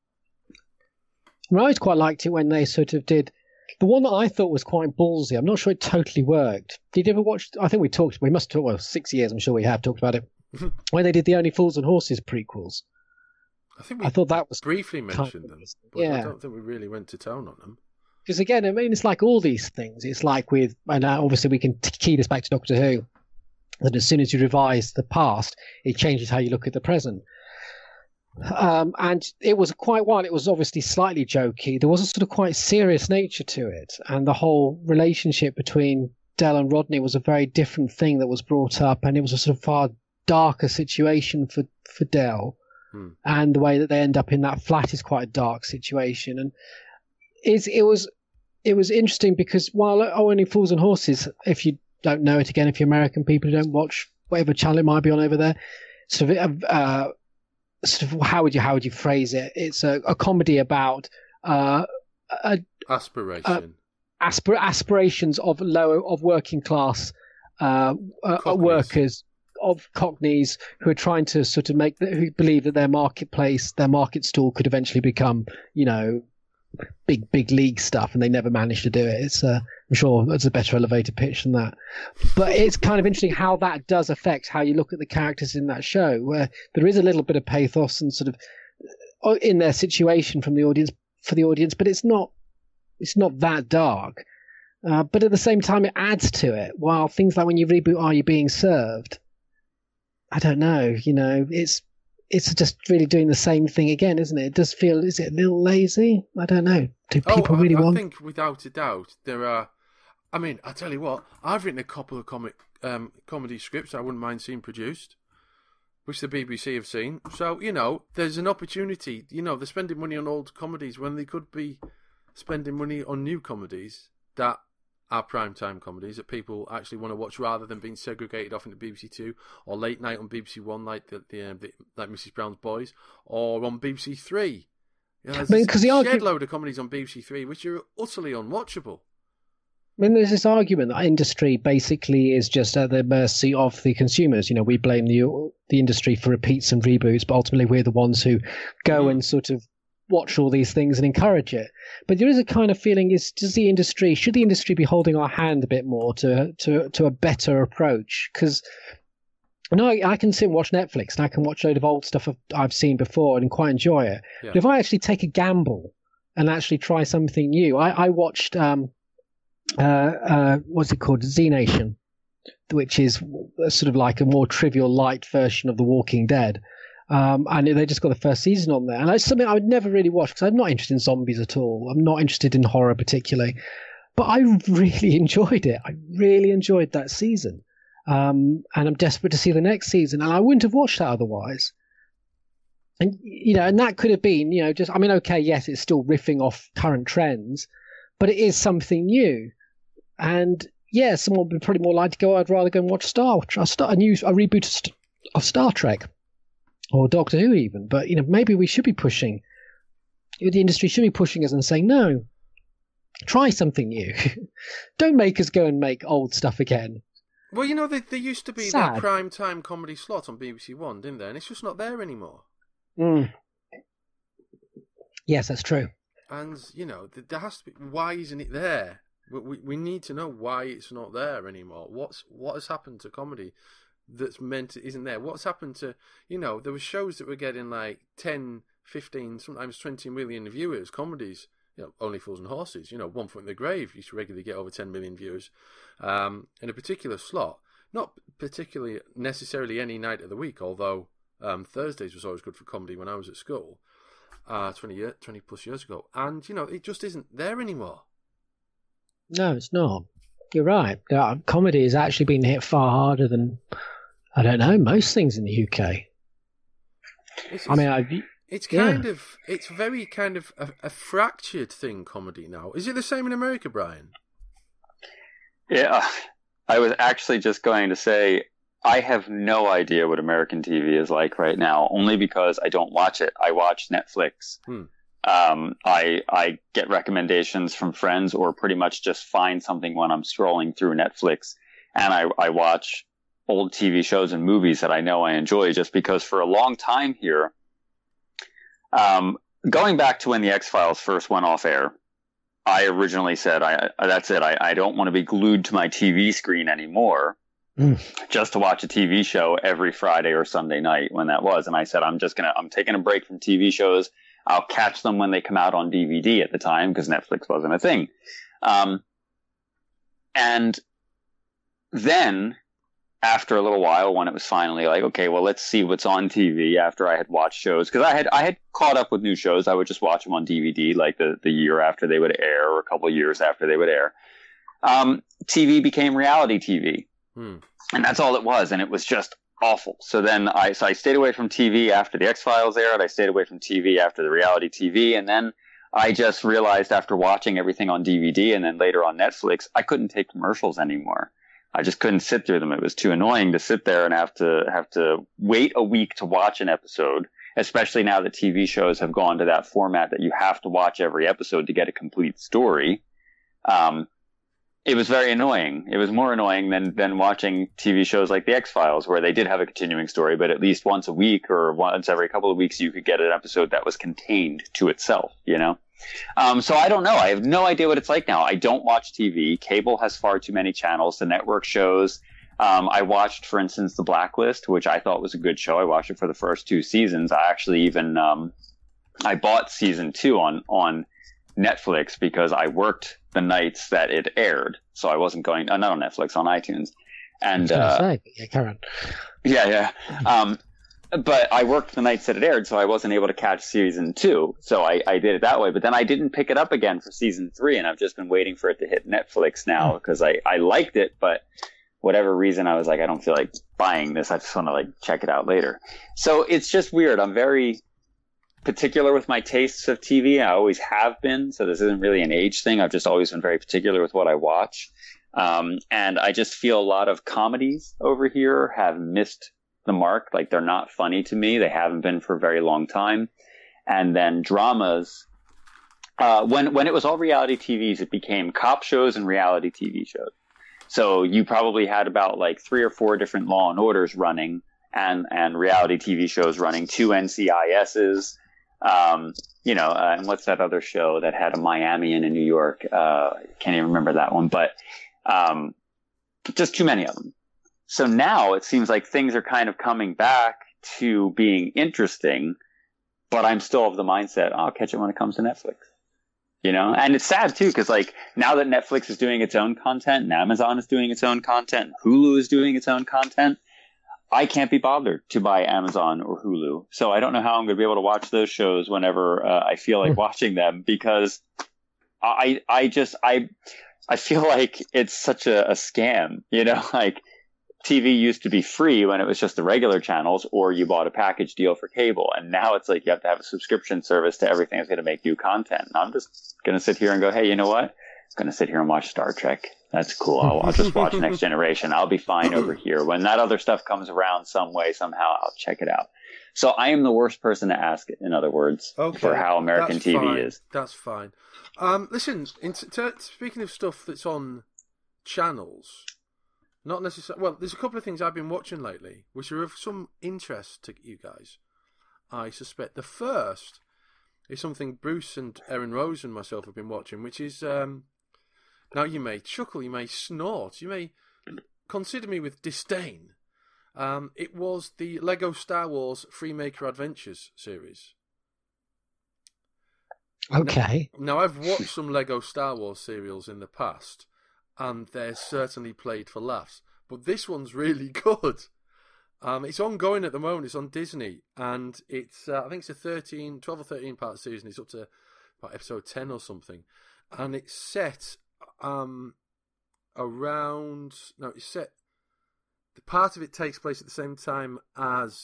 S4: I always quite liked it when they sort of did the one that I thought was quite ballsy. I'm not sure it totally worked. Did you ever watch? I think we must talk. Well, 6 years. I'm sure we have talked about it. When they did the Only Fools and Horses prequels.
S2: I thought that was briefly mentioned
S4: kind of,
S2: them, but I don't think we really went to town on them.
S4: Because again, I mean, it's like all these things. It's like with, and obviously we can key this back to Doctor Who, that as soon as you revise the past, it changes how you look at the present. And it was quite, while it was obviously slightly jokey, there was a sort of quite serious nature to it. And the whole relationship between Del and Rodney was a very different thing that was brought up. And it was a sort of far darker situation for Del. And the way that they end up in that flat is quite a dark situation. And it was interesting because while Only Fools and Horses, if you don't know it, again, if you're American people who don't watch whatever channel it might be on over there, sort of how would you phrase it? It's a comedy about aspirations of working class workers, of Cockneys who are trying to sort of who believe that their market stall could eventually become, big league stuff, and they never managed to do it. It's I'm sure it's a better elevator pitch than that, but it's kind of interesting how that does affect how you look at the characters in that show, where there is a little bit of pathos and sort of in their situation for the audience, but it's not that dark. But at the same time, it adds to it. While things like when you reboot Are You Being Served, I don't know, it's just really doing the same thing again, isn't it? It does feel, is it a little lazy? I don't know. Do people really want?
S2: I think without a doubt there are. I mean, I tell you what, I've written a couple of comedy scripts I wouldn't mind seeing produced, which the BBC have seen. So, there's an opportunity. They're spending money on old comedies when they could be spending money on new comedies that are primetime comedies that people actually want to watch, rather than being segregated off into BBC Two or late night on BBC One, like like Mrs. Brown's Boys, or on BBC Three. There's a shed load of comedies on BBC Three which are utterly unwatchable.
S4: I mean, there's this argument that industry basically is just at the mercy of the consumers. We blame the industry for repeats and reboots, but ultimately we're the ones who go and sort of watch all these things and encourage it. But there is a kind of feeling: should the industry be holding our hand a bit more to a better approach? Because I can sit and watch Netflix and I can watch a load of old stuff I've seen before and quite enjoy it. Yeah. But if I actually take a gamble and actually try something new, I watched what's it called, Z Nation, which is sort of like a more trivial, light version of The Walking Dead. And they just got the first season on there. And it's something I would never really watch because I'm not interested in zombies at all. I'm not interested in horror particularly. But I really enjoyed it. I really enjoyed that season. And I'm desperate to see the next season. And I wouldn't have watched that otherwise. And, and that could have been, okay, yes, it's still riffing off current trends, but it is something new. And, yeah, someone would be pretty more likely to go, I'd rather go and watch a reboot of Star Trek. Or Doctor Who even, but maybe we should be pushing. The industry should be pushing us and saying, no, try something new. Don't make us go and make old stuff again.
S2: Well, there used to be that prime time comedy slot on BBC One, didn't there? And it's just not there anymore.
S4: Yes, that's true.
S2: And there has to be. Why isn't it there? We need to know why it's not there anymore. What has happened to comedy that's isn't there? What's happened to, there were shows that were getting like 10, 15, sometimes 20 million viewers. Comedies, Only Fools and Horses, One Foot in the Grave used to regularly get over 10 million viewers in a particular slot. Not particularly necessarily any night of the week, although Thursdays was always good for comedy when I was at school 20 plus years ago. And, it just isn't there anymore.
S4: No, it's not. You're right. Comedy has actually been hit far harder than, I don't know, most things in the UK.
S2: It's very kind of a fractured thing, comedy now. Is it the same in America, Brian?
S3: Yeah, I was actually just going to say, I have no idea what American TV is like right now, only because I don't watch it. I watch Netflix. I get recommendations from friends, or pretty much just find something when I'm scrolling through Netflix, and I watch old TV shows and movies that I know I enjoy, just because for a long time here, going back to when the X-Files first went off air, I originally said, that's it. I don't want to be glued to my TV screen anymore, just to watch a TV show every Friday or Sunday night when that was. And I said, I'm taking a break from TV shows. I'll catch them when they come out on DVD at the time, because Netflix wasn't a thing. And then after a little while, when it was finally like, okay, well, let's see what's on TV, after I had watched shows, because I had caught up with new shows. I would just watch them on DVD like the year after they would air, or a couple of years after they would air. TV became reality TV. And that's all it was. And it was just awful. So then I stayed away from TV after the X-Files aired. I stayed away from TV after the reality TV. And then I just realized, after watching everything on DVD and then later on Netflix, I couldn't take commercials anymore. I just couldn't sit through them. It was too annoying to sit there and have to wait a week to watch an episode, especially now that TV shows have gone to that format that you have to watch every episode to get a complete story. It was very annoying. It was more annoying than watching TV shows like The X-Files, where they did have a continuing story, but at least once a week or once every couple of weeks, you could get an episode that was contained to itself, So I don't know. I have no idea what it's like now. I don't watch TV. Cable has far too many channels. The network shows. I watched, for instance, The Blacklist, which I thought was a good show. I watched it for the first 2 seasons. I actually even I bought season 2 on Netflix, because I worked the nights that it aired, so I wasn't going not on Netflix, on iTunes. And
S4: Karen.
S3: Yeah. But I worked the nights that it aired, so I wasn't able to catch season 2. So I did it that way. But then I didn't pick it up again for season 3, and I've just been waiting for it to hit Netflix now, because I liked it, but whatever reason, I was like, I don't feel like buying this. I just want to check it out later. So it's just weird. I'm very particular with my tastes of TV. I always have been. So this isn't really an age thing. I've just always been very particular with what I watch. And I just feel a lot of comedies over here have missed the mark. They're not funny to me. They haven't been for a very long time. And then dramas, when it was all reality TVs, it became cop shows and reality TV shows. So you probably had about 3 or 4 different Law and Orders running, and reality TV shows running, 2 NCISs, and what's that other show that had a Miami and a New York? Can't even remember that one, but just too many of them. So now it seems like things are kind of coming back to being interesting, but I'm still of the mindset, I'll catch it when it comes to Netflix. And it's sad too, because now that Netflix is doing its own content, and Amazon is doing its own content, Hulu is doing its own content, I can't be bothered to buy Amazon or Hulu. So I don't know how I'm going to be able to watch those shows whenever I feel like watching them, because I feel like it's such a scam, TV used to be free when it was just the regular channels, or you bought a package deal for cable. And now it's you have to have a subscription service to everything that's going to make new content. And I'm just going to sit here and go, hey, you know what? I'm going to sit here and watch Star Trek. That's cool. I'll just watch Next Generation. I'll be fine over here. When that other stuff comes around some way, somehow, I'll check it out. So I am the worst person to ask, in other words, for how American TV is.
S2: That's fine. Listen, speaking of stuff that's on channels, not necessarily. Well, there's a couple of things I've been watching lately, which are of some interest to you guys, I suspect. The first is something Bruce and Erin Rose and myself have been watching, which is, now you may chuckle, you may snort, you may consider me with disdain. It was the Lego Star Wars Freemaker Adventures series.
S4: Okay.
S2: Now, I've watched some Lego Star Wars serials in the past, and they're certainly played for laughs. But this one's really good. It's ongoing at the moment. It's on Disney, and it's I think it's a 12 or 13 part series, and it's up to about episode 10 or something. And it's set the part of it takes place at the same time as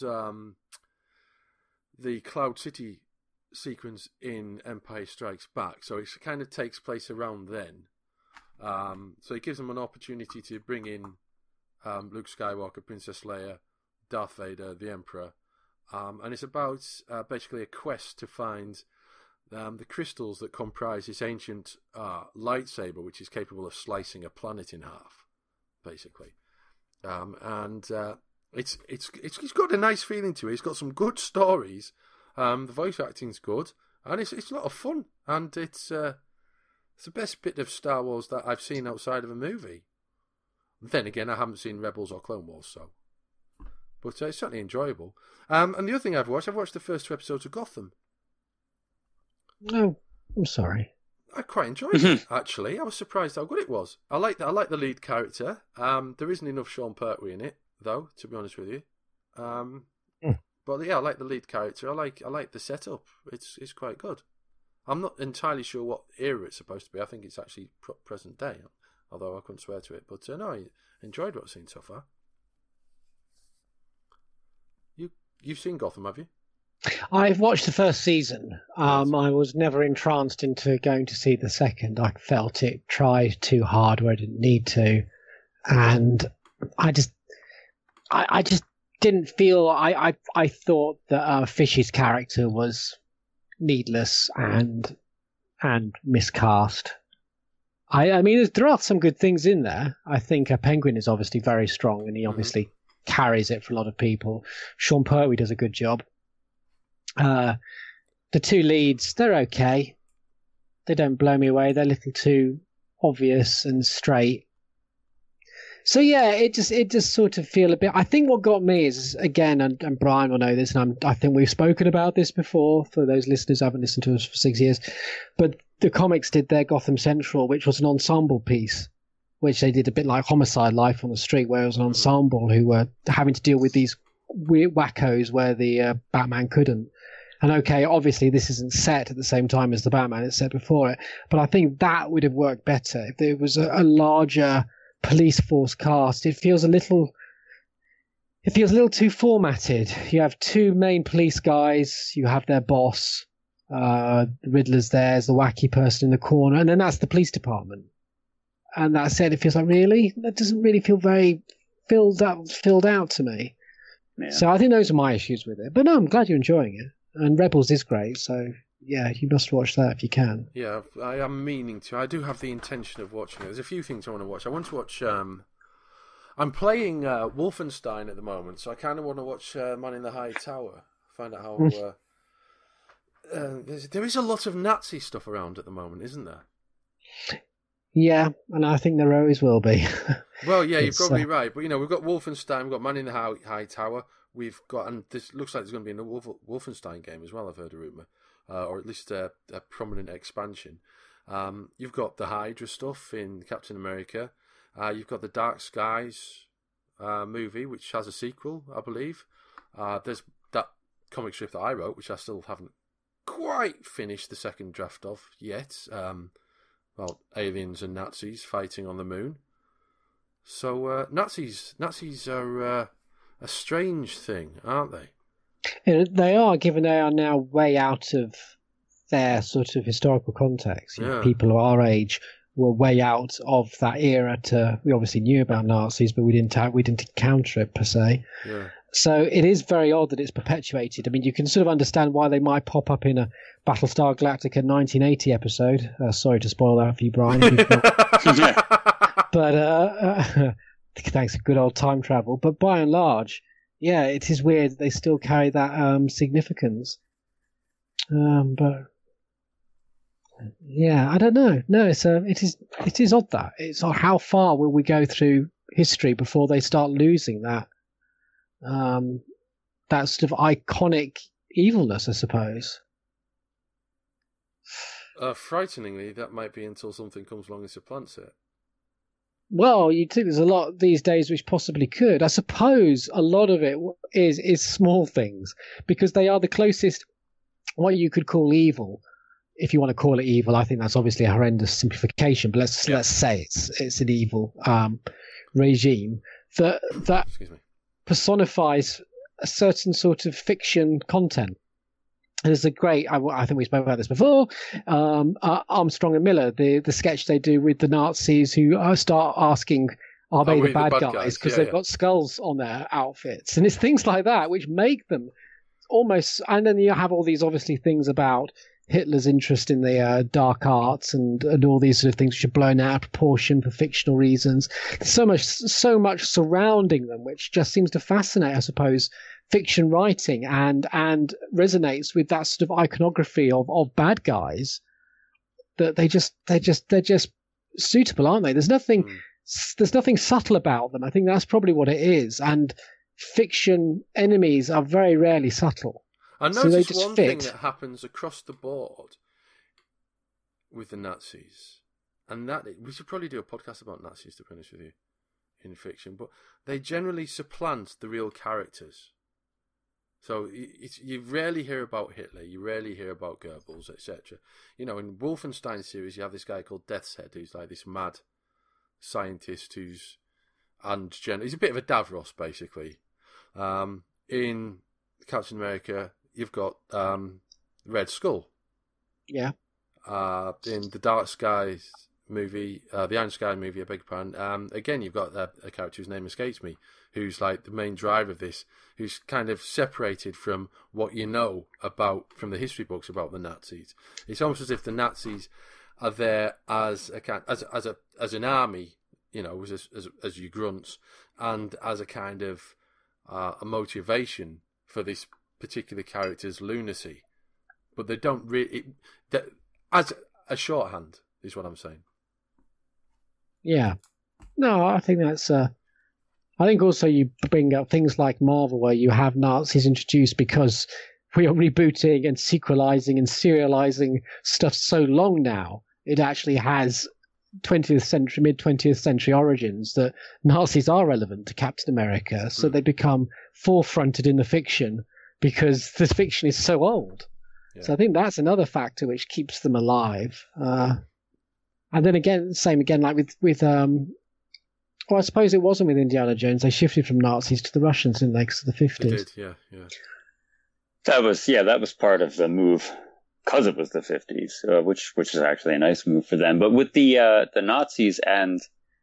S2: the Cloud City sequence in Empire Strikes Back. So it kind of takes place around then. So it gives them an opportunity to bring in Luke Skywalker, Princess Leia, Darth Vader, the Emperor. And it's about basically a quest to find the crystals that comprise this ancient lightsaber, which is capable of slicing a planet in half, basically. It's got a nice feeling to it. It's got some good stories. The voice acting's good, and it's a lot of fun. And it's the best bit of Star Wars that I've seen outside of a movie. Then again, I haven't seen Rebels or Clone Wars, but it's certainly enjoyable. And the other thing I've watched the first 2 episodes of Gotham.
S4: No, I'm sorry.
S2: I quite enjoyed it, actually. I was surprised how good it was. I like the lead character. There isn't enough Sean Pertwee in it, though, to be honest with you. But yeah, I like the lead character. I like the setup. It's quite good. I'm not entirely sure what era it's supposed to be. I think it's actually present day, although I couldn't swear to it. But no, I enjoyed what I've seen so far. You've seen Gotham, have you?
S4: I've watched the first season. I was never entranced into going to see the second. I felt it tried too hard where it didn't need to, and I just didn't feel. I thought that Fish's character was needless and miscast. I mean, there are some good things in there. I think Penguin is obviously very strong, and he obviously carries it for a lot of people. Sean Pertwee does a good job. The 2 leads, they're okay. They don't blow me away. They're a little too obvious and straight. So yeah, it just sort of feel a bit. I think what got me is, again, and Brian will know this, and I think we've spoken about this before for those listeners who haven't listened to us for 6 years. But the comics did their Gotham Central, which was an ensemble piece, which they did a bit like Homicide: Life on the Street, where it was an ensemble who were having to deal with these weird wackos where the Batman couldn't. And okay, obviously this isn't set at the same time as the Batman, it's set before it. But I think that would have worked better if there was a larger police force cast. It feels a little too formatted. You have 2 main police guys, you have their boss, the Riddler's there's the wacky person in the corner, and then that's the police department. And that said, it feels like, really? That doesn't really feel very filled out to me. Yeah. So I think those are my issues with it. But no, I'm glad you're enjoying it. And Rebels is great, so yeah, you must watch that if you can.
S2: Yeah, I am meaning to. I do have the intention of watching it. There's a few things I want to watch. I want to watch... I'm playing Wolfenstein at the moment, so I kind of want to watch Man in the High Tower. Find out how... there is a lot of Nazi stuff around at the moment, isn't there?
S4: Yeah, and I think there always will be.
S2: Well, yeah, you're probably right. But, we've got Wolfenstein, we've got Man in the High Tower, we've got... And this looks like there's going to be a Wolfenstein game as well, I've heard a rumour. Or at least a prominent expansion. You've got the Hydra stuff in Captain America. You've got the Dark Skies movie, which has a sequel, I believe. There's that comic strip that I wrote, which I still haven't quite finished the second draft of yet. Well, aliens and Nazis fighting on the moon. So Nazis are a strange thing, aren't they?
S4: They are, given they are now way out of their sort of historical context.
S2: Yeah.
S4: People of our age were way out of that era. We obviously knew about Nazis, but we didn't encounter it per se.
S2: Yeah.
S4: So it is very odd that it's perpetuated. I mean, you can sort of understand why they might pop up in a Battlestar Galactica 1980 episode. Sorry to spoil that for you, Brian. But thanks for good old time travel. But by and large, yeah, it is weird that they still carry that significance. But yeah, I don't know. No, it is odd that it's how far will we go through history before they start losing that sort of iconic evilness, I suppose.
S2: Frighteningly, that might be until something comes along and supplants it.
S4: Well, you'd think there's a lot these days which possibly could. I suppose a lot of it is small things, because they are the closest what you could call evil. If you want to call it evil, I think that's obviously a horrendous simplification, but let's say it's an evil regime that personifies a certain sort of fiction content. And there's a great, I think we spoke about this before, Armstrong and Miller, the sketch they do with the Nazis who start asking, are they the bad guys? Because they've got skulls on their outfits. And it's things like that which make them almost, and then you have all these obviously things about Hitler's interest in the dark arts and all these sort of things which are blown out of proportion for fictional reasons. There's so much surrounding them, which just seems to fascinate, I suppose, fiction writing and resonates with that sort of iconography of bad guys, that they're just suitable, aren't they? There's nothing subtle about them. I think that's probably what it is. And fiction enemies are very rarely subtle.
S2: I noticed one thing that happens across the board with the Nazis, and that we should probably do a podcast about Nazis, to be honest with you, in fiction, but they generally supplant the real characters. So you rarely hear about Hitler, you rarely hear about Goebbels, etc. You know, in Wolfenstein series, you have this guy called Death's Head, who's like this mad scientist he's a bit of a Davros, basically. In Captain America, you've got Red Skull.
S4: Yeah.
S2: In the Dark Skies movie, the Iron Sky movie, I beg your pardon, again, you've got a character whose name escapes me, who's like the main driver of this, who's kind of separated from what you know about from the history books about the Nazis. It's almost as if the Nazis are there as an army, you know, as you grunts, and as a kind of a motivation for this particular character's lunacy, but they don't really. As a shorthand is what I'm saying.
S4: Yeah, no, I think that's. I think also you bring up things like Marvel, where you have Nazis introduced because we are rebooting and sequelizing and serializing stuff so long now. It actually has mid 20th century origins that Nazis are relevant to Captain America, so they become forefronted in the fiction because the fiction is so old. Yeah. So I think that's another factor which keeps them alive. And then again, like with well, I suppose it wasn't with Indiana Jones. They shifted from Nazis to the Russians, didn't they, because of the 50s?
S2: They did, yeah.
S3: That was part of the move, because it was the 50s, which is actually a nice move for them. But with the Nazis and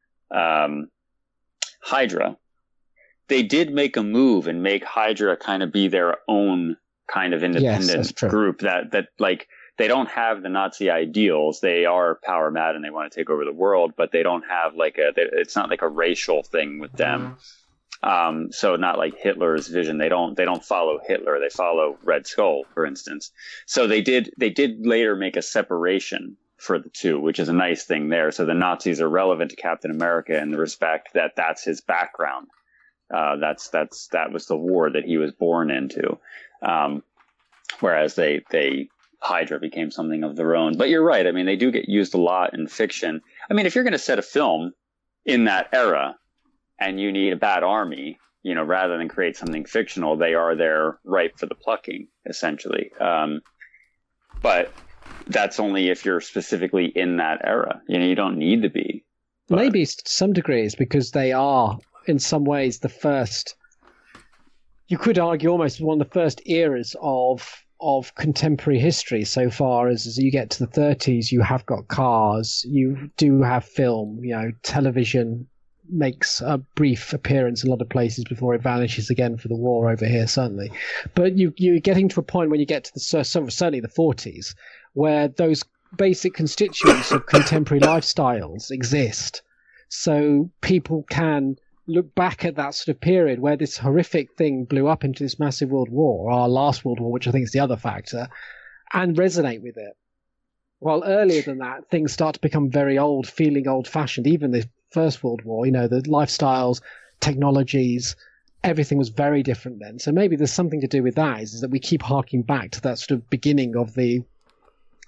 S3: Hydra, they did make a move and make Hydra kind of be their own kind of independent group that like they don't have the Nazi ideals. They are power mad and they want to take over the world, but they don't have it's not like a racial thing with them. So not like Hitler's vision. They don't follow Hitler. They follow Red Skull, for instance. So they did later make a separation for the two, which is a nice thing there. So the Nazis are relevant to Captain America in the respect that that's his background. That was the war that he was born into. Whereas Hydra became something of their own. But you're right. I mean, they do get used a lot in fiction. I mean, if you're going to set a film in that era and you need a bad army, you know, rather than create something fictional, they are there ripe for the plucking, essentially. But that's only if you're specifically in that era. You know, you don't need to be. But
S4: maybe to some degree it's because they are, in some ways, the first, you could argue almost one of the first eras of contemporary history, so far as you get to the 30s. You have got cars, you do have film, you know, television makes a brief appearance in a lot of places before it vanishes again for the war over here, certainly. But you're getting to a point when you get to certainly the 40s, where those basic constituents of contemporary lifestyles exist. So people can look back at that sort of period where this horrific thing blew up into this massive world war, our last world war, which I think is the other factor, and resonate with it. While earlier than that, things start to become very old, feeling old-fashioned. Even the First World War, you know, the lifestyles, technologies, everything was very different then. So maybe there's something to do with that, is that we keep harking back to that sort of beginning of the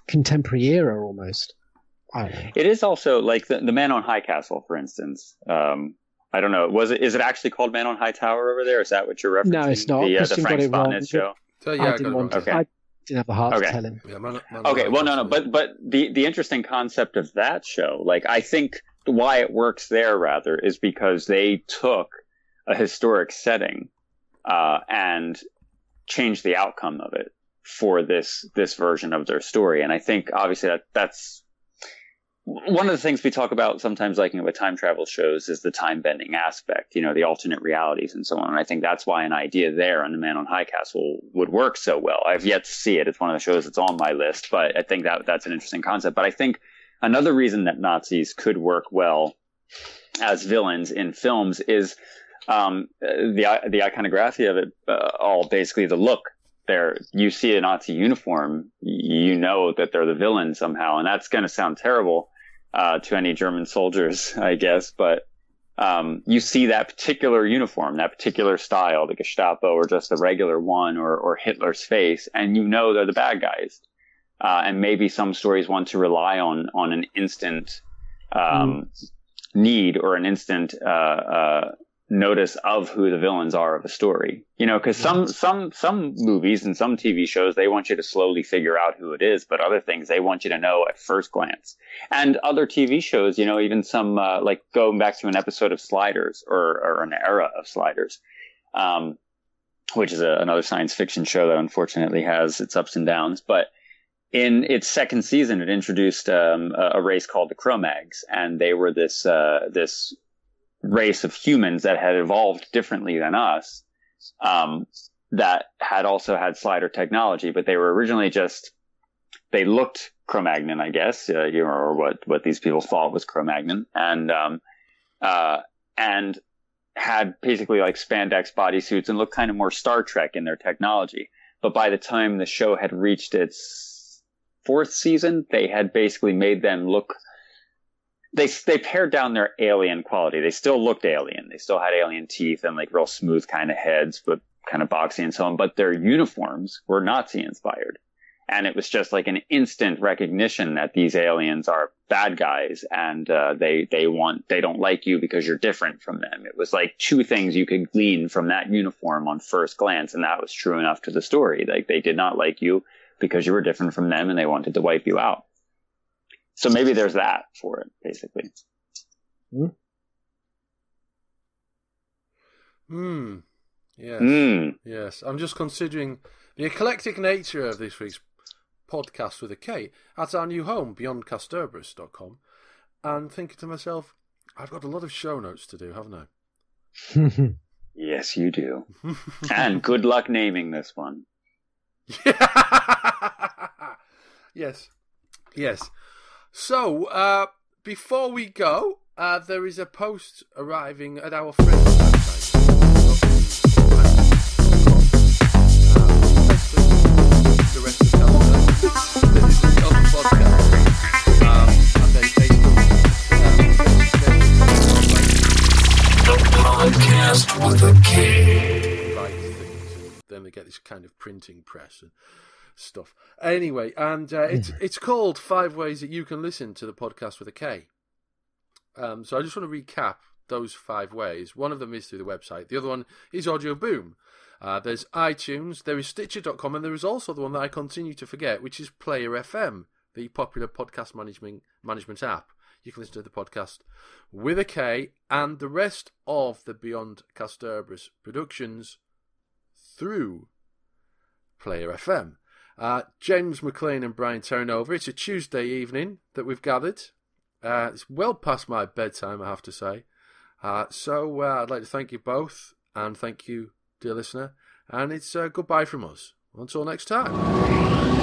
S4: contemporary era almost. I don't know.
S3: It is also like the Man on High Castle, for instance. I don't know. Is it actually called Man on High Tower over there? Is that what you're referencing?
S4: No, it's not.
S3: The Frank Spotnitz show.
S2: So, yeah,
S4: I didn't want to.
S3: Okay.
S4: I didn't have the heart to tell him.
S2: Yeah, Man
S3: Okay, well, no, but the interesting concept of that show, like, I think why it works there rather is because they took a historic setting and changed the outcome of it for this version of their story. And I think obviously that's one of the things we talk about sometimes, like, with time travel shows, is the time bending aspect, the alternate realities and so on. And I think that's why an idea there on The Man on High Castle would work so well. I've yet to see it. It's one of the shows that's on my list, but I think that's an interesting concept. But I think another reason that Nazis could work well as villains in films is the iconography of it, all basically the look. There, you see a Nazi uniform, you know that they're the villain somehow, and that's going to sound terrible to any German soldiers, I guess. But you see that particular uniform, that particular style, the Gestapo or just the regular one, or Hitler's face, and you know they're the bad guys. And maybe some stories want to rely on an instant need or an instant notice of who the villains are of a story, because some movies and some TV shows, they want you to slowly figure out who it is, but other things they want you to know at first glance. And other TV shows, even some like going back to an episode of Sliders or an era of Sliders, which is another science fiction show that unfortunately has its ups and downs. But in its second season, it introduced a race called the Cro-Mags, and they were this race of humans that had evolved differently than us, that had also had slider technology, but they were originally they looked Cro-Magnon, I guess, or what these people thought was Cro-Magnon, and had basically like spandex bodysuits and looked kind of more Star Trek in their technology. But by the time the show had reached its fourth season, they had basically made them look. They pared down their alien quality. They still looked alien. They still had alien teeth and like real smooth kind of heads, but kind of boxy and so on. But their uniforms were Nazi inspired. And it was just like an instant recognition that these aliens are bad guys, and they don't like you because you're different from them. It was like two things you could glean from that uniform on first glance, and that was true enough to the story. Like, they did not like you because you were different from them, and they wanted to wipe you out. So maybe there's that for it, basically.
S2: Yes. Yes. I'm just considering the eclectic nature of this week's podcast with a K at our new home, beyondcasterbarus.com, and thinking to myself, I've got a lot of show notes to do, haven't I?
S3: Yes, you do. And good luck naming this one.
S2: Yes. Yes. So, before we go, there is a post arriving at our friend's website. The rest of the podcast. And
S1: The podcast with a K.
S2: Write things, and then they get this kind of printing press and stuff. Anyway, and it's called 5 Ways That You Can Listen to the Podcast with a K. So I just want to recap those 5 ways. One of them is through the website. The other one is Audio Boom. There's iTunes, there is Stitcher.com, and there is also the one that I continue to forget, which is Player FM, the popular podcast management app. You can listen to the podcast with a K and the rest of the Beyond Casterbarus productions through Player FM. James McLean and Brian Terranova. It's a Tuesday evening that we've gathered. It's well past my bedtime, I have to say. So I'd like to thank you both, and thank you, dear listener. And it's goodbye from us. Until next time.